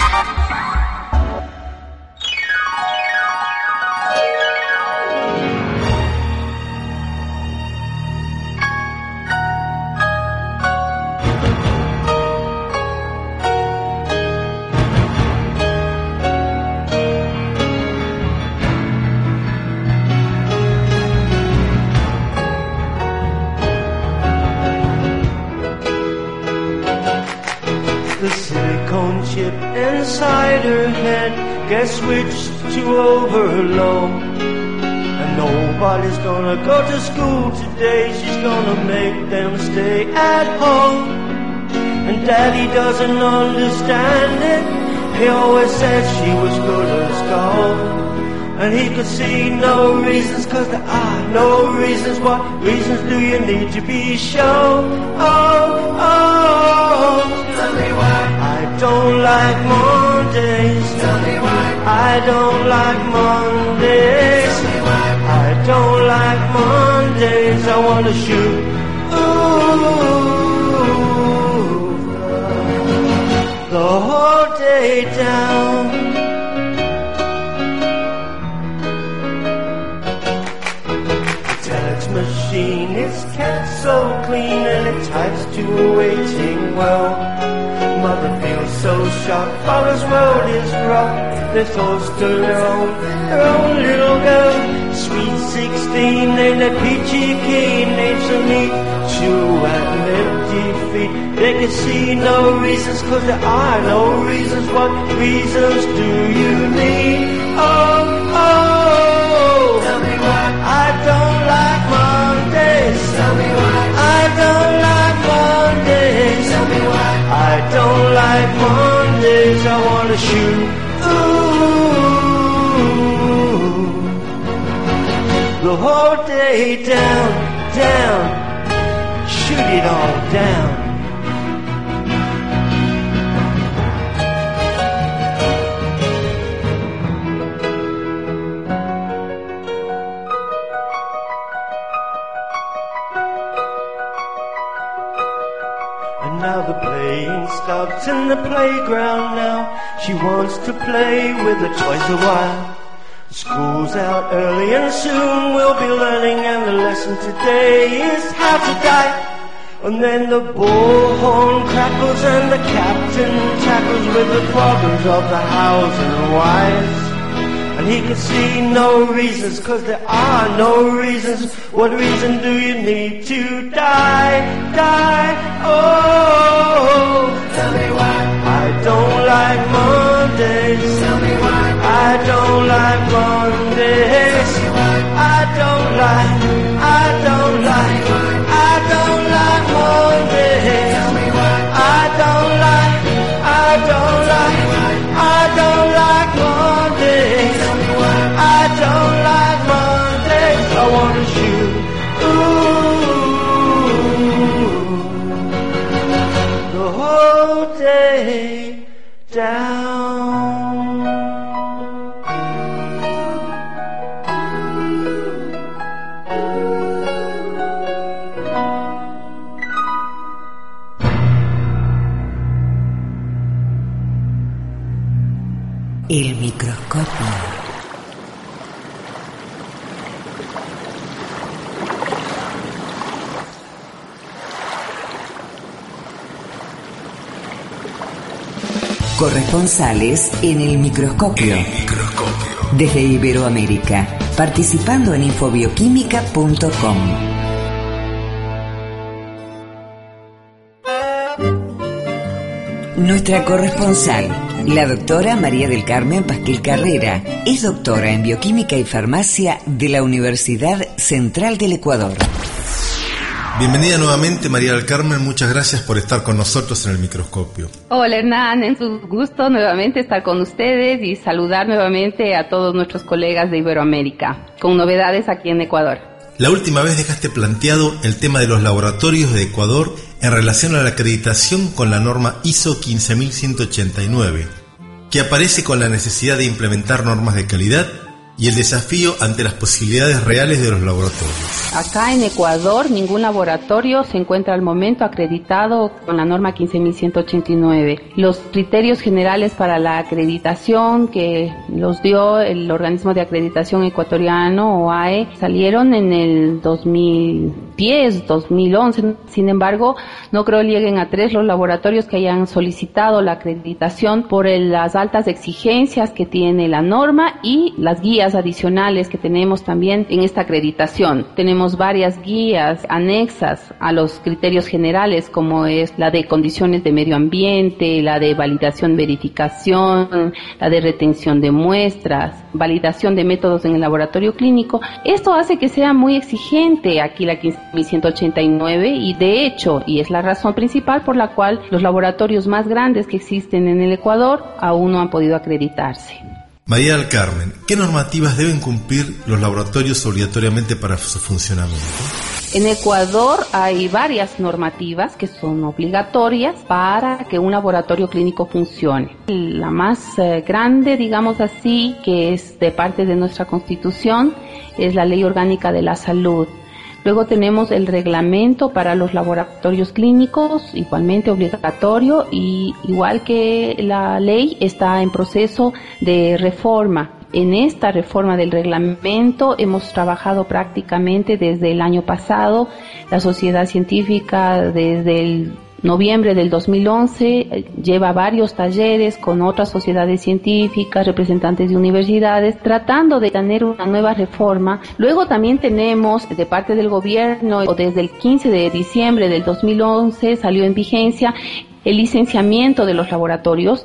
Gets switched to overload, and nobody's gonna go to school today. She's gonna make them stay at home, and Daddy doesn't understand it. He always said she was good as gold, and he could see no reasons, 'cause there are no reasons. What reasons do you need to be shown? Oh, oh, tell me why I don't like Mondays. Tell me why I don't like Mondays. Tell me why I don't like Mondays. I wanna shoot the whole day down. well. Mother feels so shocked, father's world is rough. They're forced to their own little girl. Sweet 16, named a peachy keen, named to meet you at empty feet. They can see no reasons, cause there are no reasons. What reasons do you need? Oh, oh, tell me why I don't like Mondays. Tell me why I don't like Mondays. Tell me why I don't like Mondays. I wanna shoot. Ooh, the whole day down, down, shoot it all down. Now the playing stops in the playground now. She wants to play with the toys a while. School's out early and soon we'll be learning, and the lesson today is how to die. And then the bullhorn crackles and the captain tackles with the problems of the house and wives. And he can see no reasons, cause there are no reasons. What reason do you need to die, die? Oh, tell me why I don't like Mondays. Tell me why I don't like Mondays. I don't like Mondays. I don't like Mondays. Tell me why I don't like Mondays. I don't like Mondays. I wanna shoot. Ooh, the whole day down. El microscopio. Corresponsales en el microscopio. Desde Iberoamérica, participando en infobioquímica.com. Nuestra corresponsal, la doctora María del Carmen Pasquel Carrera, es doctora en Bioquímica y Farmacia de la Universidad Central del Ecuador. Bienvenida nuevamente, María del Carmen, muchas gracias por estar con nosotros en el microscopio. Hola Hernán, es un gusto nuevamente estar con ustedes y saludar nuevamente a todos nuestros colegas de Iberoamérica, con novedades aquí en Ecuador. La última vez dejaste planteado el tema de los laboratorios de Ecuador en relación a la acreditación con la norma ISO 15189, que aparece con la necesidad de implementar normas de calidad y el desafío ante las posibilidades reales de los laboratorios. Acá en Ecuador ningún laboratorio se encuentra al momento acreditado con la norma 15189. Los criterios generales para la acreditación que los dio el organismo de acreditación ecuatoriano, OAE, salieron en el 2010, 2011. Sin embargo, no creo lleguen a 3 los laboratorios que hayan solicitado la acreditación por las altas exigencias que tiene la norma y las guías adicionales que tenemos también en esta acreditación. Tenemos varias guías anexas a los criterios generales, como es la de condiciones de medio ambiente, la de validación, verificación, la de retención de muestras, validación de métodos en el laboratorio clínico. Esto hace que sea muy exigente aquí la 15189 y de hecho, y es la razón principal por la cual los laboratorios más grandes que existen en el Ecuador aún no han podido acreditarse. María del Carmen, ¿qué normativas deben cumplir los laboratorios obligatoriamente para su funcionamiento? En Ecuador hay varias normativas que son obligatorias para que un laboratorio clínico funcione. La más grande, digamos así, que es de parte de nuestra Constitución, es la Ley Orgánica de la Salud. Luego tenemos el reglamento para los laboratorios clínicos, igualmente obligatorio, y igual que la ley está en proceso de reforma. En esta reforma del reglamento hemos trabajado prácticamente desde el año pasado. La sociedad científica desde el noviembre del 2011, lleva varios talleres con otras sociedades científicas, representantes de universidades, tratando de tener una nueva reforma. Luego también tenemos de parte del gobierno, o desde el 15 de diciembre del 2011 salió en vigencia el licenciamiento de los laboratorios.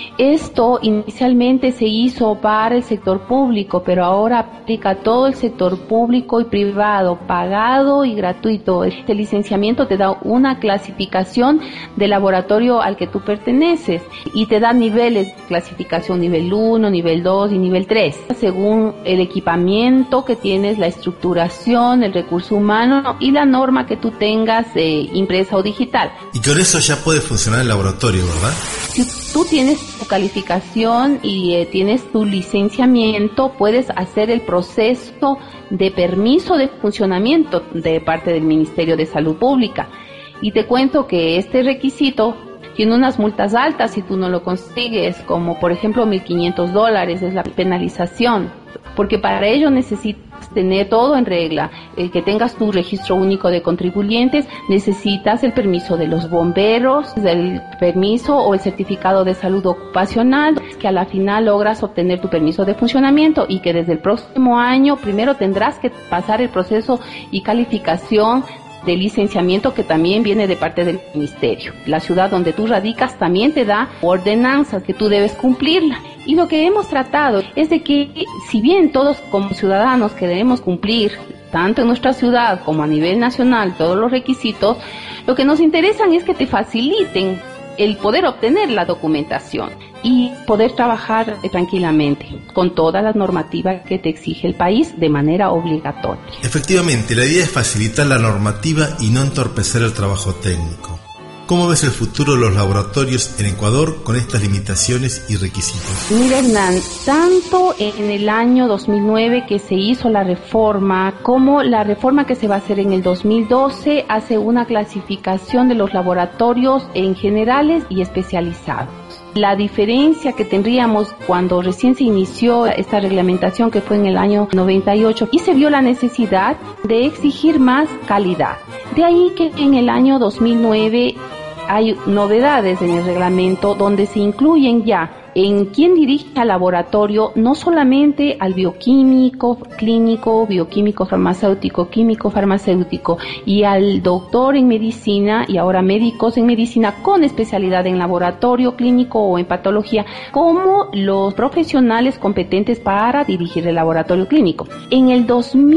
Esto inicialmente se hizo para el sector público, pero ahora aplica a todo el sector público y privado, pagado y gratuito. Este licenciamiento te da una clasificación de laboratorio al que tú perteneces y te da niveles de clasificación, nivel 1, nivel 2 y nivel 3, según el equipamiento que tienes, la estructuración, el recurso humano y la norma que tú tengas impresa o digital. Y con eso ya puede funcionar el laboratorio, ¿verdad? Si tú tienes tu calificación y tienes tu licenciamiento, puedes hacer el proceso de permiso de funcionamiento de parte del Ministerio de Salud Pública. Y te cuento que este requisito tiene unas multas altas si tú no lo consigues, como por ejemplo $1,500 es la penalización, porque para ello necesitas tener todo en regla, que tengas tu registro único de contribuyentes, necesitas el permiso de los bomberos, el permiso o el certificado de salud ocupacional, que a la final logras obtener tu permiso de funcionamiento y que desde el próximo año primero tendrás que pasar el proceso y calificación de licenciamiento que también viene de parte del ministerio. La ciudad donde tú radicas también te da ordenanzas que tú debes cumplirla. Y lo que hemos tratado es de que, si bien todos como ciudadanos queremos cumplir, tanto en nuestra ciudad como a nivel nacional, todos los requisitos, lo que nos interesan es que te faciliten el poder obtener la documentación y poder trabajar tranquilamente con todas las normativas que te exige el país de manera obligatoria. Efectivamente, la idea es facilitar la normativa y no entorpecer el trabajo técnico. ¿Cómo ves el futuro de los laboratorios en Ecuador con estas limitaciones y requisitos? Mira, Hernán, tanto en el año 2009 que se hizo la reforma, como la reforma que se va a hacer en el 2012, hace una clasificación de los laboratorios en generales y especializados. La diferencia que tendríamos cuando recién se inició esta reglamentación, que fue en el año 98, y se vio la necesidad de exigir más calidad. De ahí que en el año 2009 hay novedades en el reglamento donde se incluyen ya en quién dirige al laboratorio, no solamente al bioquímico, clínico, bioquímico, farmacéutico, químico, farmacéutico, y al doctor en medicina, y ahora médicos en medicina con especialidad en laboratorio clínico o en patología, como los profesionales competentes para dirigir el laboratorio clínico. En el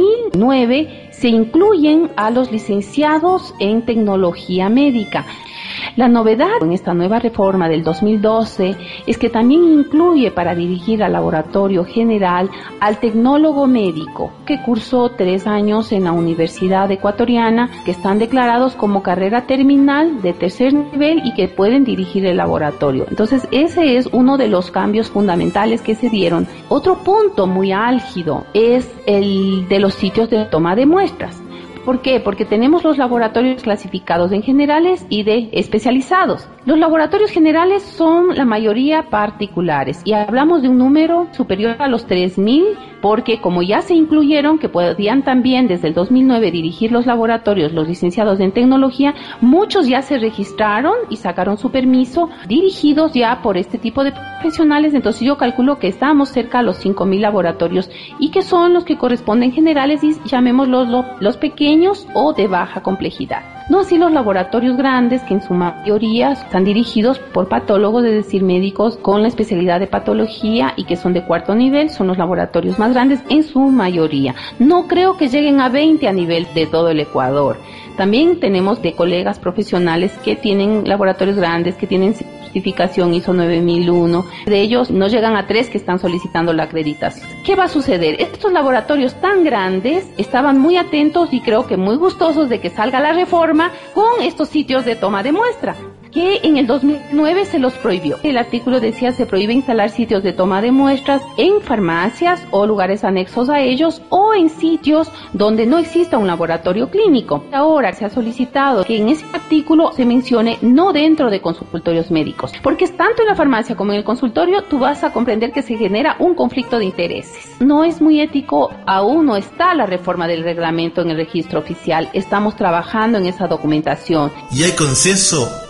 2009 se incluyen a los licenciados en tecnología médica. La novedad en esta nueva reforma del 2012 es que también incluye para dirigir al laboratorio general al tecnólogo médico que cursó 3 años en la Universidad Ecuatoriana, que están declarados como carrera terminal de tercer nivel y que pueden dirigir el laboratorio. Entonces ese es uno de los cambios fundamentales que se dieron. Otro punto muy álgido es el de los sitios de toma de muestras. ¿Por qué? Porque tenemos los laboratorios clasificados en generales y de especializados. Los laboratorios generales son la mayoría particulares y hablamos de un número superior a los 3,000 porque como ya se incluyeron que podían también desde el 2009 dirigir los laboratorios, los licenciados en tecnología, muchos ya se registraron y sacaron su permiso dirigidos ya por este tipo de profesionales. Entonces yo calculo que estamos cerca a los 5,000 laboratorios y que son los que corresponden generales y llamémoslos los pequeños o de baja complejidad. No así los laboratorios grandes, que en su mayoría están dirigidos por patólogos, es decir, médicos con la especialidad de patología y que son de 4º nivel, son los laboratorios más grandes en su mayoría. No creo que lleguen a 20 a nivel de todo el Ecuador. También tenemos de colegas profesionales que tienen laboratorios grandes, que tienen certificación ISO 9001. De ellos no llegan a 3 que están solicitando la acreditación. ¿Qué va a suceder? Estos laboratorios tan grandes estaban muy atentos y creo que muy gustosos de que salga la reforma con estos sitios de toma de muestra, que en el 2009 se los prohibió. El artículo decía se prohíbe instalar sitios de toma de muestras en farmacias o lugares anexos a ellos o en sitios donde no exista un laboratorio clínico. Ahora se ha solicitado que en ese artículo se mencione no dentro de consultorios médicos, porque es tanto en la farmacia como en el consultorio, tú vas a comprender que se genera un conflicto de intereses. No es muy ético, aún no está la reforma del reglamento en el registro oficial, estamos trabajando en esa documentación. ¿Y hay consenso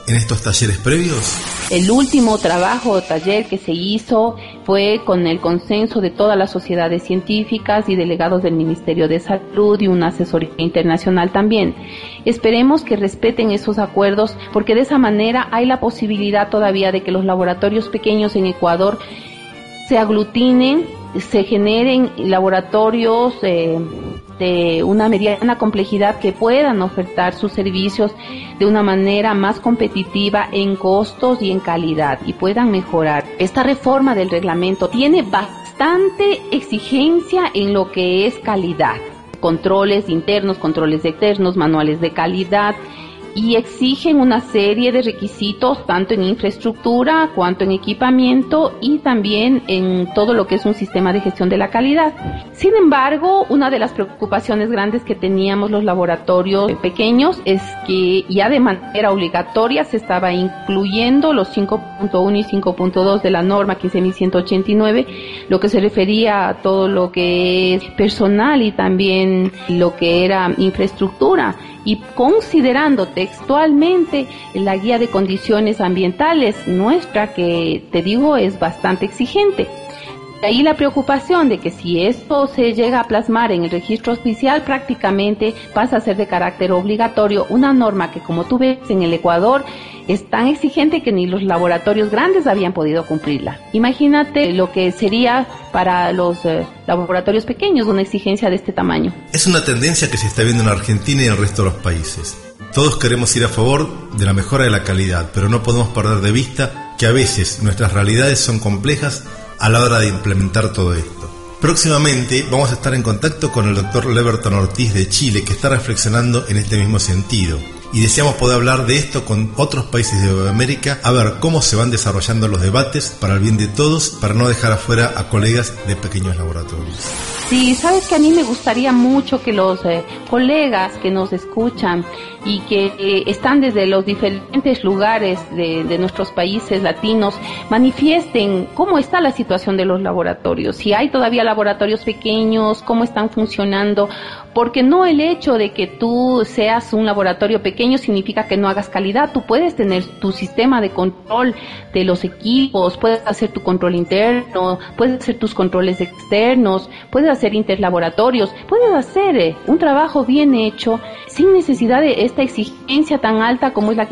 en estos talleres previos? El último trabajo o taller que se hizo fue con el consenso de todas las sociedades científicas y delegados del Ministerio de Salud y una asesoría internacional también. Esperemos que respeten esos acuerdos, porque de esa manera hay la posibilidad todavía de que los laboratorios pequeños en Ecuador se aglutinen, se generen laboratorios de una mediana complejidad que puedan ofertar sus servicios de una manera más competitiva en costos y en calidad y puedan mejorar. Esta reforma del reglamento tiene bastante exigencia en lo que es calidad, controles internos, controles externos, manuales de calidad, y exigen una serie de requisitos tanto en infraestructura cuanto en equipamiento y también en todo lo que es un sistema de gestión de la calidad. Sin embargo, una de las preocupaciones grandes que teníamos los laboratorios pequeños es que ya de manera obligatoria se estaba incluyendo los 5.1 y 5.2 de la norma 15.189, lo que se refería a todo lo que es personal y también lo que era infraestructura. Y considerando textualmente la guía de condiciones ambientales nuestra, que te digo es bastante exigente. De ahí la preocupación de que si esto se llega a plasmar en el registro oficial, prácticamente pasa a ser de carácter obligatorio, una norma que, como tú ves, en el Ecuador es tan exigente que ni los laboratorios grandes habían podido cumplirla. Imagínate lo que sería para los laboratorios pequeños una exigencia de este tamaño. Es una tendencia que se está viendo en Argentina y en el resto de los países. Todos queremos ir a favor de la mejora de la calidad, pero no podemos perder de vista que a veces nuestras realidades son complejas a la hora de implementar todo esto. Próximamente vamos a estar en contacto con el Dr. Leverton Ortiz de Chile, que está reflexionando en este mismo sentido. Y deseamos poder hablar de esto con otros países de América, a ver cómo se van desarrollando los debates para el bien de todos, para no dejar afuera a colegas de pequeños laboratorios. Sí, sabes que a mí me gustaría mucho que los colegas que nos escuchan y que están desde los diferentes lugares de nuestros países latinos manifiesten cómo está la situación de los laboratorios, si hay todavía laboratorios pequeños, cómo están funcionando, porque no el hecho de que tú seas un laboratorio pequeño significa que no hagas calidad. Tú puedes tener tu sistema de control de los equipos, puedes hacer tu control interno, puedes hacer tus controles externos, puedes hacer interlaboratorios, puedes hacer un trabajo bien hecho sin necesidad de esta exigencia tan alta como es la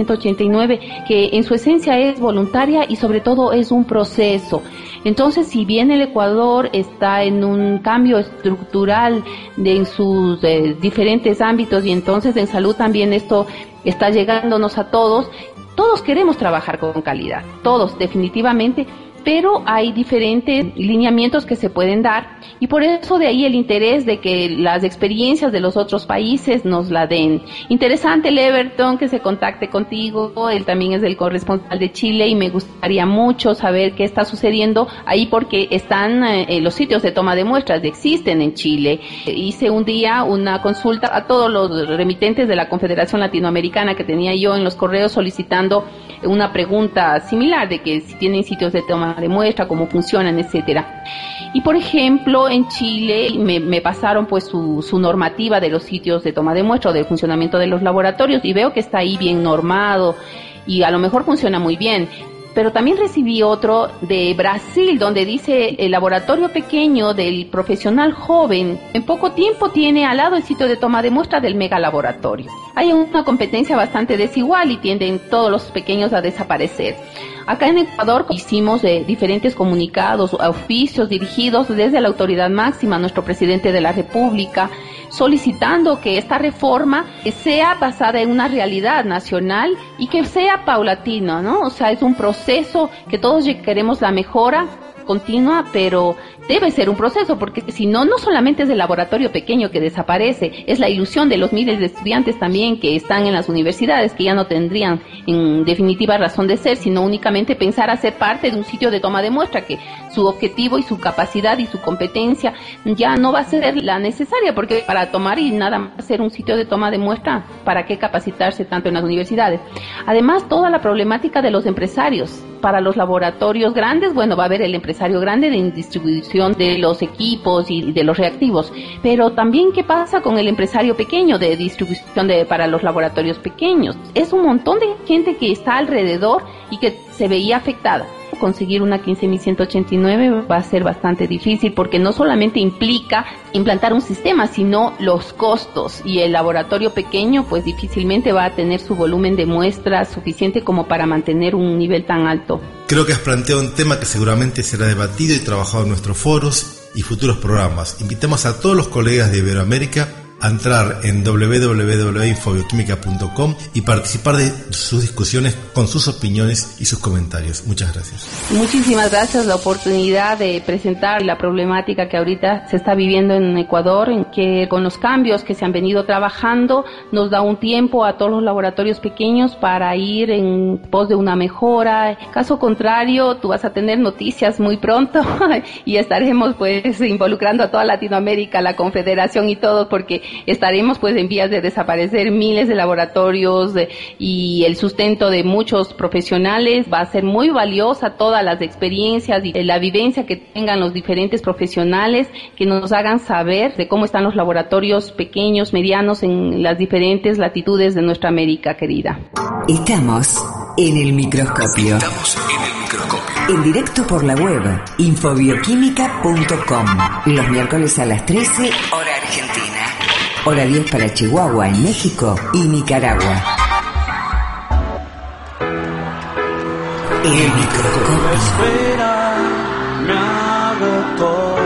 15.189, que en su esencia es voluntaria y sobre todo es un proceso. Entonces, si bien el Ecuador está en un cambio estructural en sus diferentes ámbitos, y entonces en salud también esto está llegándonos a todos queremos trabajar con calidad, todos definitivamente, pero hay diferentes lineamientos que se pueden dar y por eso de ahí el interés de que las experiencias de los otros países nos la den. Interesante, Leverton, que se contacte contigo, él también es el corresponsal de Chile y me gustaría mucho saber qué está sucediendo ahí porque están los sitios de toma de muestras, existen en Chile. Hice un día una consulta a todos los remitentes de la Confederación Latinoamericana que tenía yo en los correos solicitando una pregunta similar de que si tienen sitios de toma de muestra, cómo funcionan, etcétera. Y por ejemplo, en Chile me pasaron pues su normativa de los sitios de toma de muestra o del funcionamiento de los laboratorios y veo que está ahí bien normado y a lo mejor funciona muy bien. Pero también recibí otro de Brasil donde dice el laboratorio pequeño del profesional joven en poco tiempo tiene al lado el sitio de toma de muestra del megalaboratorio. Hay una competencia bastante desigual y tienden todos los pequeños a desaparecer. Acá en Ecuador hicimos diferentes comunicados, oficios dirigidos desde la autoridad máxima, nuestro presidente de la República, solicitando que esta reforma sea basada en una realidad nacional y que sea paulatino, ¿no? O sea, es un proceso que todos queremos la mejora continua, pero debe ser un proceso, porque si no, no solamente es el laboratorio pequeño que desaparece, es la ilusión de los miles de estudiantes también que están en las universidades, que ya no tendrían en definitiva razón de ser, sino únicamente pensar a ser parte de un sitio de toma de muestra, que su objetivo y su capacidad y su competencia ya no va a ser la necesaria, porque para tomar y nada más ser un sitio de toma de muestra, ¿para qué capacitarse tanto en las universidades? Además, toda la problemática de los empresarios. para los laboratorios grandes, bueno, va a haber el empresario grande en distribución de los equipos y de los reactivos, pero también ¿qué pasa con el empresario pequeño de distribución para los laboratorios pequeños? Es un montón de gente que está alrededor y que se veía afectada. Conseguir una 15.189 va a ser bastante difícil porque no solamente implica implantar un sistema, sino los costos, y el laboratorio pequeño pues difícilmente va a tener su volumen de muestras suficiente como para mantener un nivel tan alto. Creo que has planteado un tema que seguramente será debatido y trabajado en nuestros foros y futuros programas. Invitamos a todos los colegas de Iberoamérica a entrar en www.infobioquímica.com y participar de sus discusiones con sus opiniones y sus comentarios. Muchas gracias. Muchísimas gracias, la oportunidad de presentar la problemática que ahorita se está viviendo en Ecuador, en que con los cambios que se han venido trabajando nos da un tiempo a todos los laboratorios pequeños para ir en pos de una mejora. Caso contrario, tú vas a tener noticias muy pronto y estaremos pues involucrando a toda Latinoamérica, la Confederación y todo, porque estaremos pues en vías de desaparecer miles de laboratorios y el sustento de muchos profesionales. Va a ser muy valiosa todas las experiencias y la vivencia que tengan los diferentes profesionales, que nos hagan saber de cómo están los laboratorios pequeños, medianos en las diferentes latitudes de nuestra América querida. Estamos en el microscopio. En directo por la web infobioquímica.com. Los miércoles a las 13, hora argentina. Hora 10 para Chihuahua, en México y Nicaragua. El microscopio. Espera, me agotó.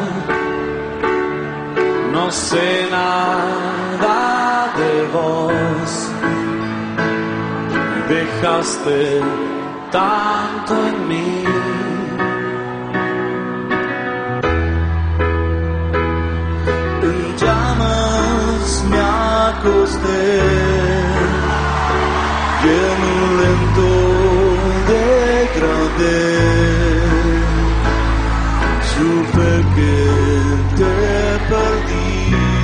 No sé nada de vos. Dejaste tanto en mí. Y llamas me acosté y en un lento degradé supe que te perdí.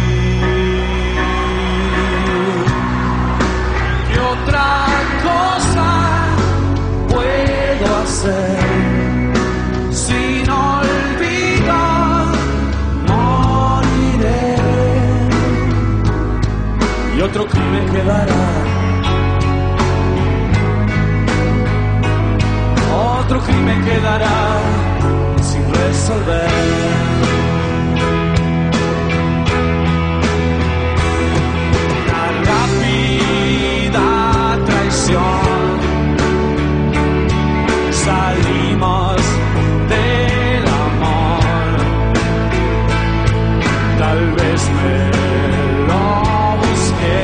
¿Qué otra cosa puedo hacer sin olvidar? Moriré y otro crimen quedará. Otro crimen quedará sin resolver. Una rápida traición. Salimos del amor. Tal vez me lo busqué.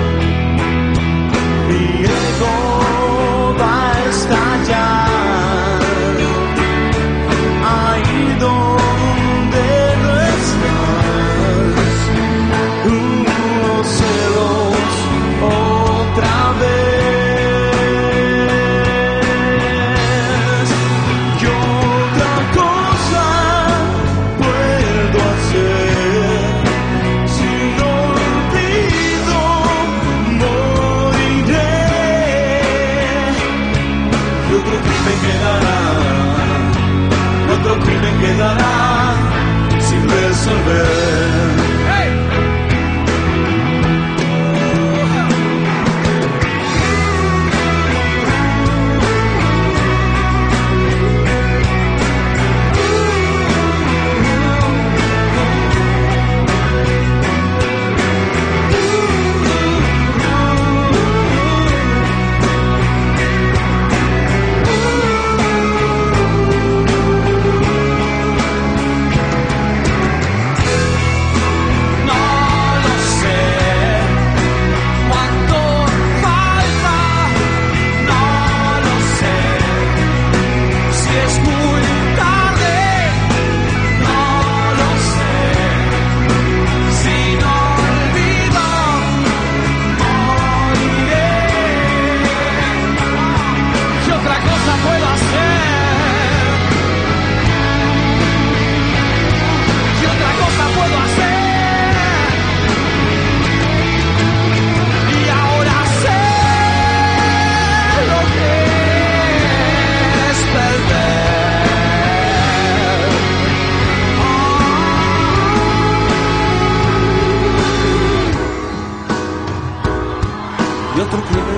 Mi ego va a estallar y otro crimen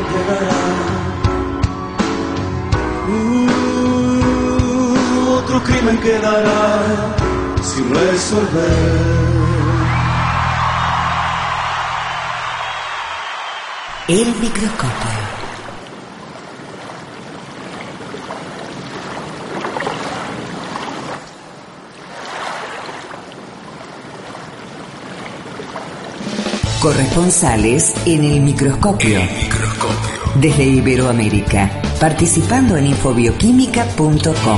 quedará. Otro crimen quedará sin resolver. El microscopio. Corresponsales en el microscopio. Desde Iberoamérica, participando en infobioquímica.com.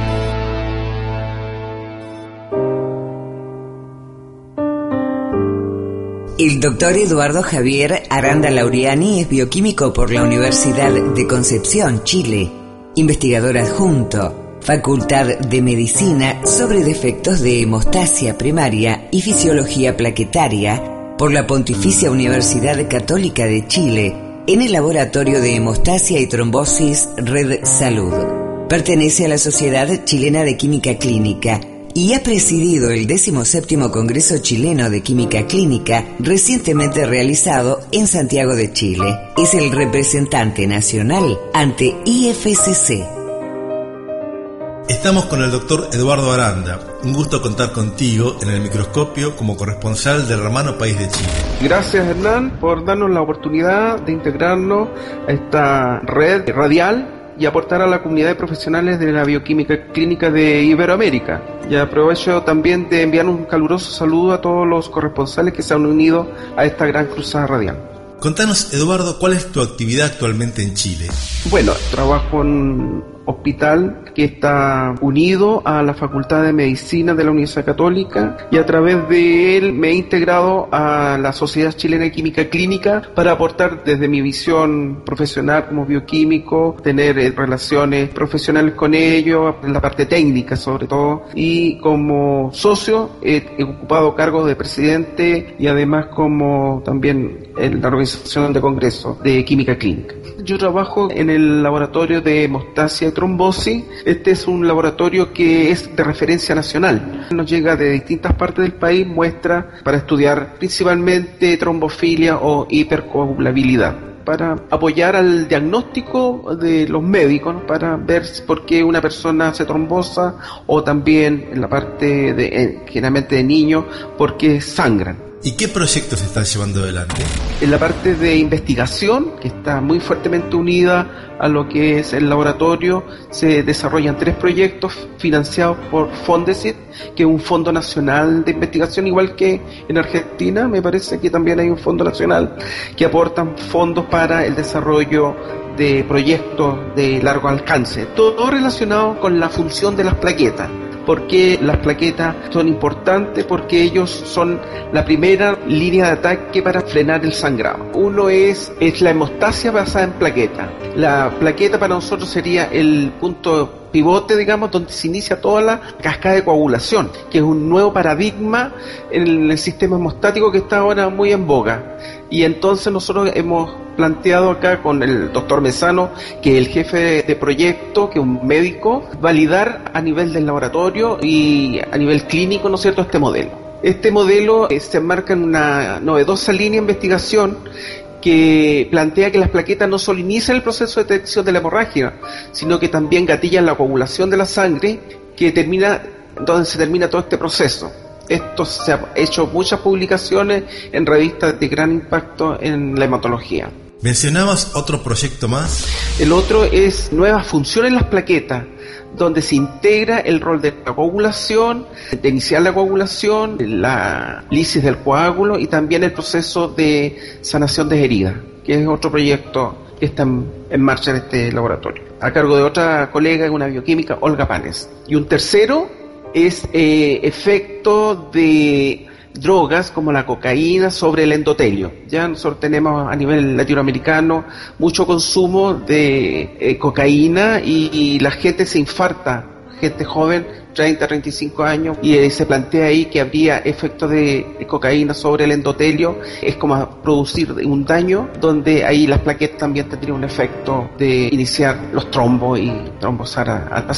El doctor Eduardo Javier Aranda Laureani es bioquímico por la Universidad de Concepción, Chile, investigador adjunto, Facultad de Medicina sobre defectos de hemostasia primaria y fisiología plaquetaria por la Pontificia Universidad Católica de Chile en el Laboratorio de Hemostasia y Trombosis Red Salud. Pertenece a la Sociedad Chilena de Química Clínica y ha presidido el 17º Congreso Chileno de Química Clínica recientemente realizado en Santiago de Chile. Es el representante nacional ante IFCC. Estamos con el doctor Eduardo Aranda. Un gusto contar contigo en el microscopio como corresponsal del hermano país de Chile. Gracias, Hernán, por darnos la oportunidad de integrarnos a esta red radial y aportar a la comunidad de profesionales de la bioquímica clínica de Iberoamérica. Y aprovecho también de enviar un caluroso saludo a todos los corresponsales que se han unido a esta gran cruzada radial. Contanos, Eduardo, ¿cuál es tu actividad actualmente en Chile? Bueno, trabajo en un hospital que está unido a la Facultad de Medicina de la Universidad Católica y a través de él me he integrado a la Sociedad Chilena de Química Clínica para aportar desde mi visión profesional como bioquímico, tener relaciones profesionales con ellos, en la parte técnica sobre todo, y como socio he ocupado cargos de presidente y además como también en la organización de congreso de Química Clínica. Yo trabajo en el laboratorio de hemostasia y trombosis. Este es un laboratorio que es de referencia nacional. Nos llega de distintas partes del país muestras para estudiar principalmente trombofilia o hipercoagulabilidad, para apoyar al diagnóstico de los médicos, ¿no? Para ver por qué una persona se trombosa, o también en la parte de generalmente de niños, por qué sangran. ¿Y qué proyectos se están llevando adelante? En la parte de investigación, que está muy fuertemente unida a lo que es el laboratorio, se desarrollan 3 proyectos financiados por Fondesit, que es un fondo nacional de investigación, igual que en Argentina, me parece que también hay un fondo nacional que aportan fondos para el desarrollo de proyectos de largo alcance, todo relacionado con la función de las plaquetas. Porque las plaquetas son importantes, porque ellos son la primera línea de ataque para frenar el sangrado. Uno es la hemostasia basada en plaquetas. La plaqueta para nosotros sería el punto pivote, digamos, donde se inicia toda la cascada de coagulación, que es un nuevo paradigma en el sistema hemostático que está ahora muy en boga. Y entonces nosotros hemos planteado acá con el doctor Mesano, que es el jefe de proyecto, que es un médico, validar a nivel del laboratorio y a nivel clínico, ¿no es cierto?, este modelo. Este modelo se enmarca en una novedosa línea de investigación que plantea que las plaquetas no solo inician el proceso de detección de la hemorragia, sino que también gatillan la coagulación de la sangre, donde se termina todo este proceso. Esto se ha hecho muchas publicaciones en revistas de gran impacto en la hematología. ¿Mencionabas otro proyecto más? El otro es nuevas funciones en las plaquetas, donde se integra el rol de la coagulación, de iniciar la coagulación, la lisis del coágulo y también el proceso de sanación de heridas, que es otro proyecto que está en marcha en este laboratorio, a cargo de otra colega, una bioquímica, Olga Panes. Y un tercero es efecto de drogas como la cocaína sobre el endotelio. Ya nosotros tenemos a nivel latinoamericano mucho consumo de cocaína y la gente se infarta, gente joven, 30, 35 años, y se plantea ahí que habría efectos de cocaína sobre el endotelio. Es como producir un daño, donde ahí las plaquetas también tendrían un efecto de iniciar los trombos y trombosar al paciente.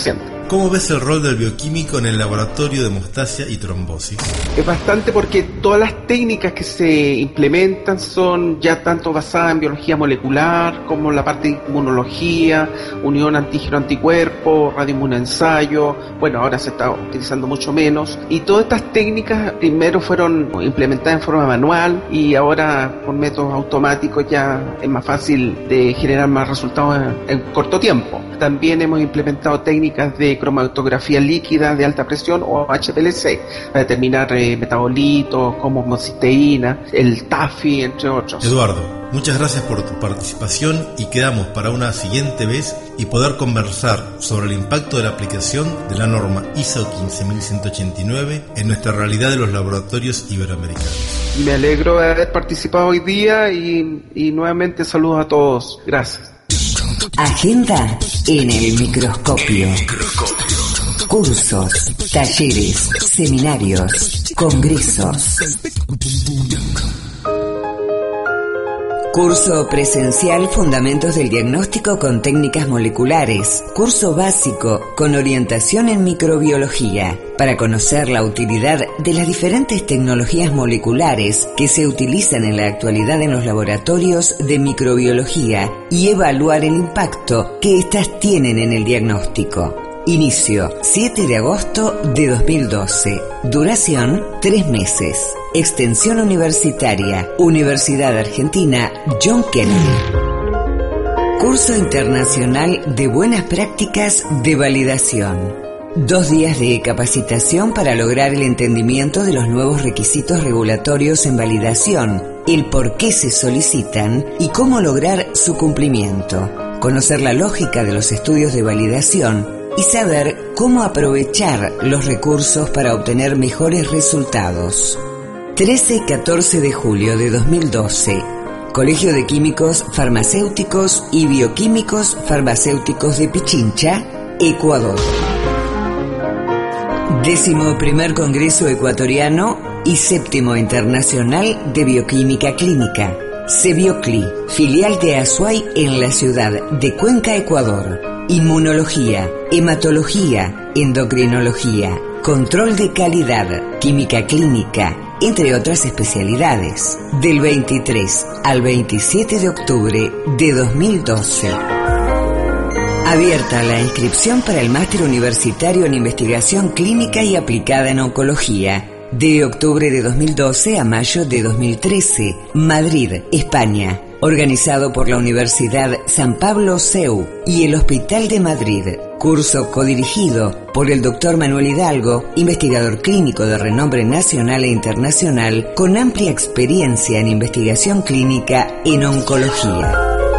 ¿Cómo ves el rol del bioquímico en el laboratorio de hemostasia y trombosis? Es bastante, porque todas las técnicas que se implementan son ya tanto basadas en biología molecular como la parte de inmunología, unión antígeno-anticuerpo, radioinmunoensayo. Bueno, ahora se está utilizando mucho menos. Y todas estas técnicas primero fueron implementadas en forma manual y ahora con métodos automáticos ya es más fácil de generar más resultados en corto tiempo. También hemos implementado técnicas de cromatografía líquida de alta presión o HPLC para determinar metabolitos como homocisteína, el TAFI, entre otros. Eduardo, muchas gracias por tu participación y quedamos para una siguiente vez y poder conversar sobre el impacto de la aplicación de la norma ISO 15189 en nuestra realidad de los laboratorios iberoamericanos. Me alegro de haber participado hoy día y nuevamente saludos a todos. Gracias. Agenda en el microscopio. Cursos, talleres, seminarios, congresos. Curso presencial Fundamentos del Diagnóstico con Técnicas Moleculares. Curso básico con orientación en microbiología, para conocer la utilidad de las diferentes tecnologías moleculares que se utilizan en la actualidad en los laboratorios de microbiología y evaluar el impacto que éstas tienen en el diagnóstico. Inicio 7 de agosto de 2012. Duración 3 meses. Extensión universitaria. Universidad Argentina John Kennedy. Curso internacional de buenas prácticas de validación. 2 días de capacitación para lograr el entendimiento de los nuevos requisitos regulatorios en validación, el por qué se solicitan y cómo lograr su cumplimiento. Conocer la lógica de los estudios de validación y saber cómo aprovechar los recursos para obtener mejores resultados. 13 y 14 de julio de 2012. Colegio de Químicos Farmacéuticos y Bioquímicos Farmacéuticos de Pichincha, Ecuador. 11º Congreso Ecuatoriano y 7º Internacional de Bioquímica Clínica, CEBIOCLI, filial de Azuay en la ciudad de Cuenca, Ecuador. Inmunología, hematología, endocrinología, control de calidad, química clínica, entre otras especialidades, del 23 al 27 de octubre de 2012. Abierta la inscripción para el Máster Universitario en Investigación Clínica y Aplicada en Oncología, de octubre de 2012 a mayo de 2013, Madrid, España. Organizado por la Universidad San Pablo CEU y el Hospital de Madrid. Curso codirigido por el Dr. Manuel Hidalgo, investigador clínico de renombre nacional e internacional, con amplia experiencia en investigación clínica en oncología.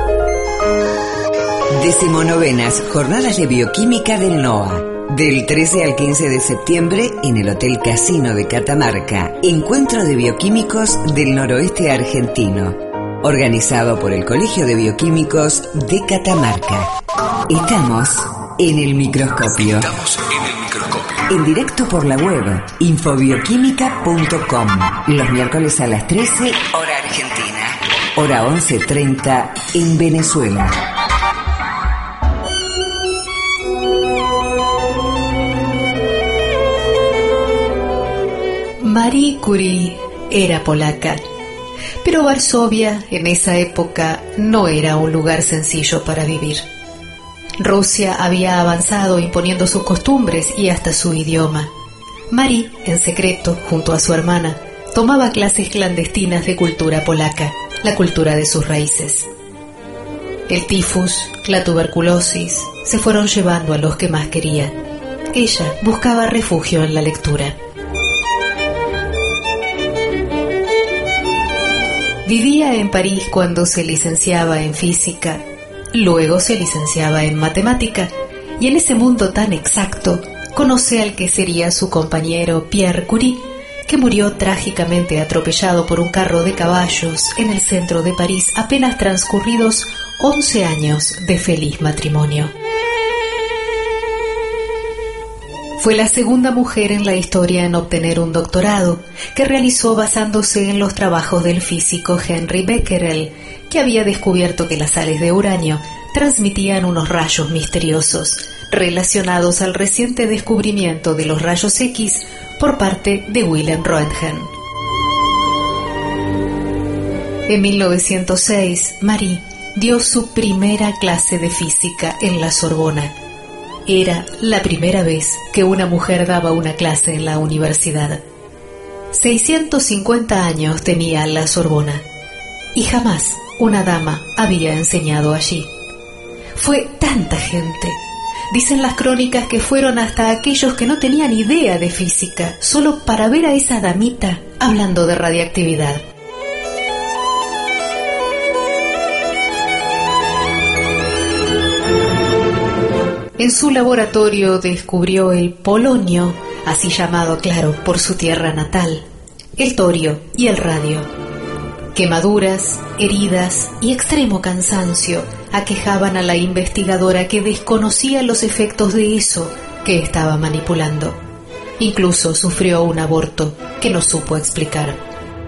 19ª Jornadas de Bioquímica del NOA. Del 13 al 15 de septiembre en el Hotel Casino de Catamarca. Encuentro de bioquímicos del noroeste argentino. Organizado por el Colegio de Bioquímicos de Catamarca. Estamos en el microscopio. En directo por la web infobioquímica.com. Los miércoles a las 13, hora argentina. Hora 11:30 en Venezuela. Marie Curie era polaca. Pero Varsovia en esa época no era un lugar sencillo para vivir. Rusia había avanzado imponiendo sus costumbres y hasta su idioma. Marie, en secreto, junto a su hermana, tomaba clases clandestinas de cultura polaca, la cultura de sus raíces. El tifus, la tuberculosis, se fueron llevando a los que más quería. Ella buscaba refugio en la lectura. Vivía en París cuando se licenciaba en física, luego se licenciaba en matemática, y en ese mundo tan exacto conoce al que sería su compañero Pierre Curie, que murió trágicamente atropellado por un carro de caballos en el centro de París apenas transcurridos 11 años de feliz matrimonio. Fue la segunda mujer en la historia en obtener un doctorado, que realizó basándose en los trabajos del físico Henry Becquerel, que había descubierto que las sales de uranio transmitían unos rayos misteriosos relacionados al reciente descubrimiento de los rayos X por parte de Wilhelm Röntgen. En 1906, Marie dio su primera clase de física en la Sorbona. Era la primera vez que una mujer daba una clase en la universidad. 650 años tenía la Sorbona y jamás una dama había enseñado allí. Fue tanta gente. Dicen las crónicas que fueron hasta aquellos que no tenían idea de física, solo para ver a esa damita hablando de radiactividad. En su laboratorio descubrió el polonio, así llamado, claro, por su tierra natal, el torio y el radio. Quemaduras, heridas y extremo cansancio aquejaban a la investigadora, que desconocía los efectos de eso que estaba manipulando. Incluso sufrió un aborto que no supo explicar.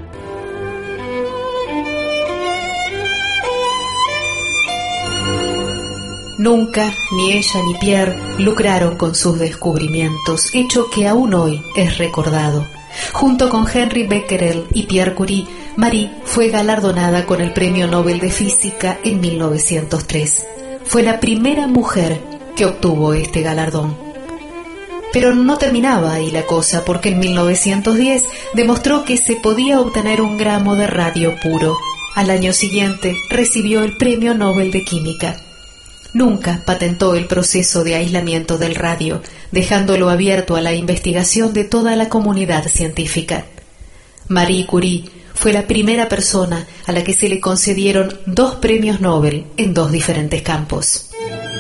Nunca ni ella ni Pierre lucraron con sus descubrimientos, hecho que aún hoy es recordado. Junto con Henry Becquerel y Pierre Curie, Marie fue galardonada con el Premio Nobel de Física en 1903. Fue la primera mujer que obtuvo este galardón. Pero no terminaba ahí la cosa, porque en 1910 demostró que se podía obtener un gramo de radio puro. Al año siguiente recibió el Premio Nobel de Química. Nunca patentó el proceso de aislamiento del radio, dejándolo abierto a la investigación de toda la comunidad científica. Marie Curie fue la primera persona a la que se le concedieron 2 premios Nobel en 2 diferentes campos.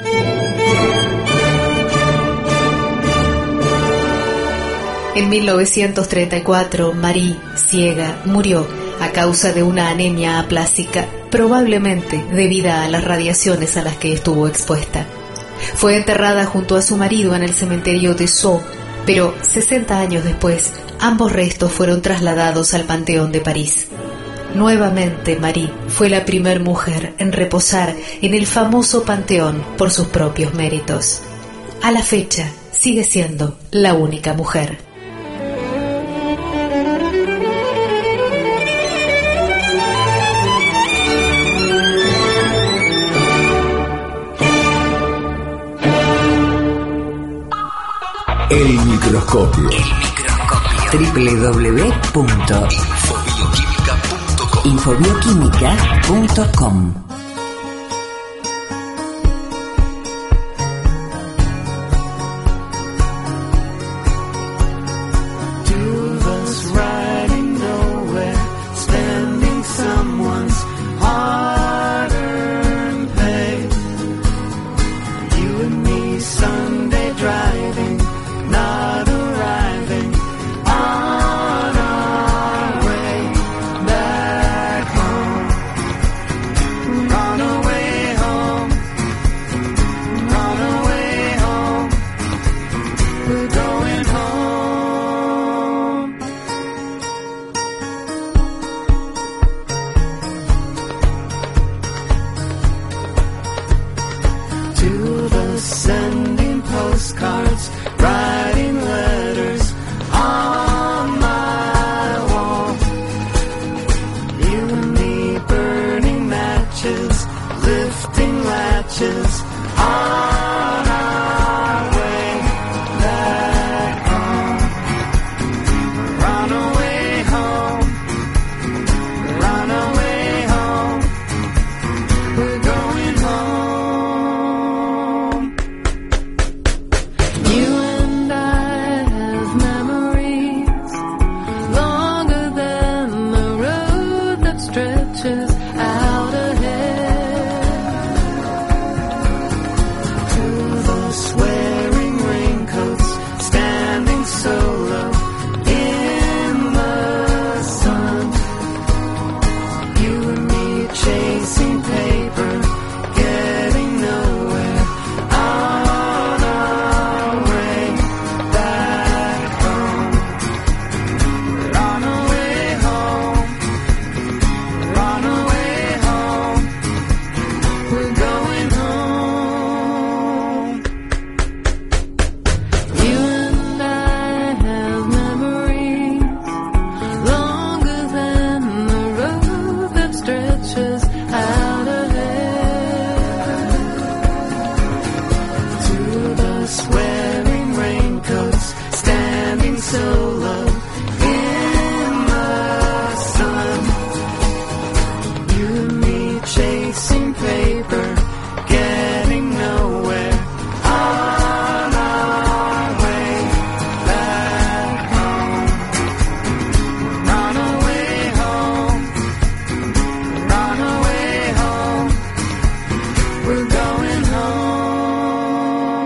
En 1934, Marie, ciega, murió a causa de una anemia aplásica, probablemente debida a las radiaciones a las que estuvo expuesta. Fue enterrada junto a su marido en el cementerio de Sceaux, pero 60 años después, ambos restos fueron trasladados al Panteón de París. Nuevamente, Marie fue la primera mujer en reposar en el famoso Panteón por sus propios méritos. A la fecha, sigue siendo la única mujer. El microscopio. www.infobioquímica.com.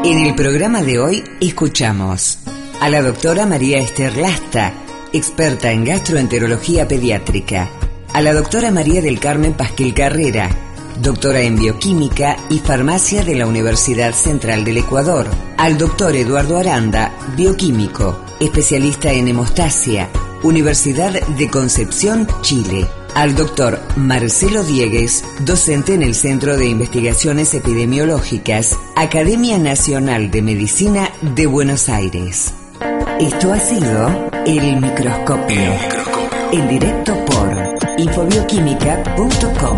En el programa de hoy escuchamos a la doctora María Esther Lasta, experta en gastroenterología pediátrica, a la doctora María del Carmen Pasquel Carrera, doctora en bioquímica y farmacia de la Universidad Central del Ecuador, al doctor Eduardo Aranda, bioquímico, especialista en hemostasia, Universidad de Concepción, Chile, al doctor Marcelo Diegues, docente en el Centro de Investigaciones Epidemiológicas, Academia Nacional de Medicina de Buenos Aires. Esto ha sido El Microscopio, en directo por infobioquímica.com.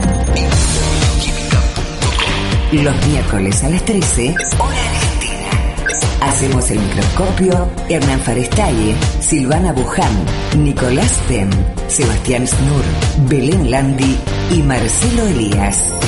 Los miércoles a las 13, hora argentina. Hacemos El Microscopio Hernán Farestaye, Silvana Buján, Nicolás Penn, Sebastián Snur, Belén Landi y Marcelo Elías.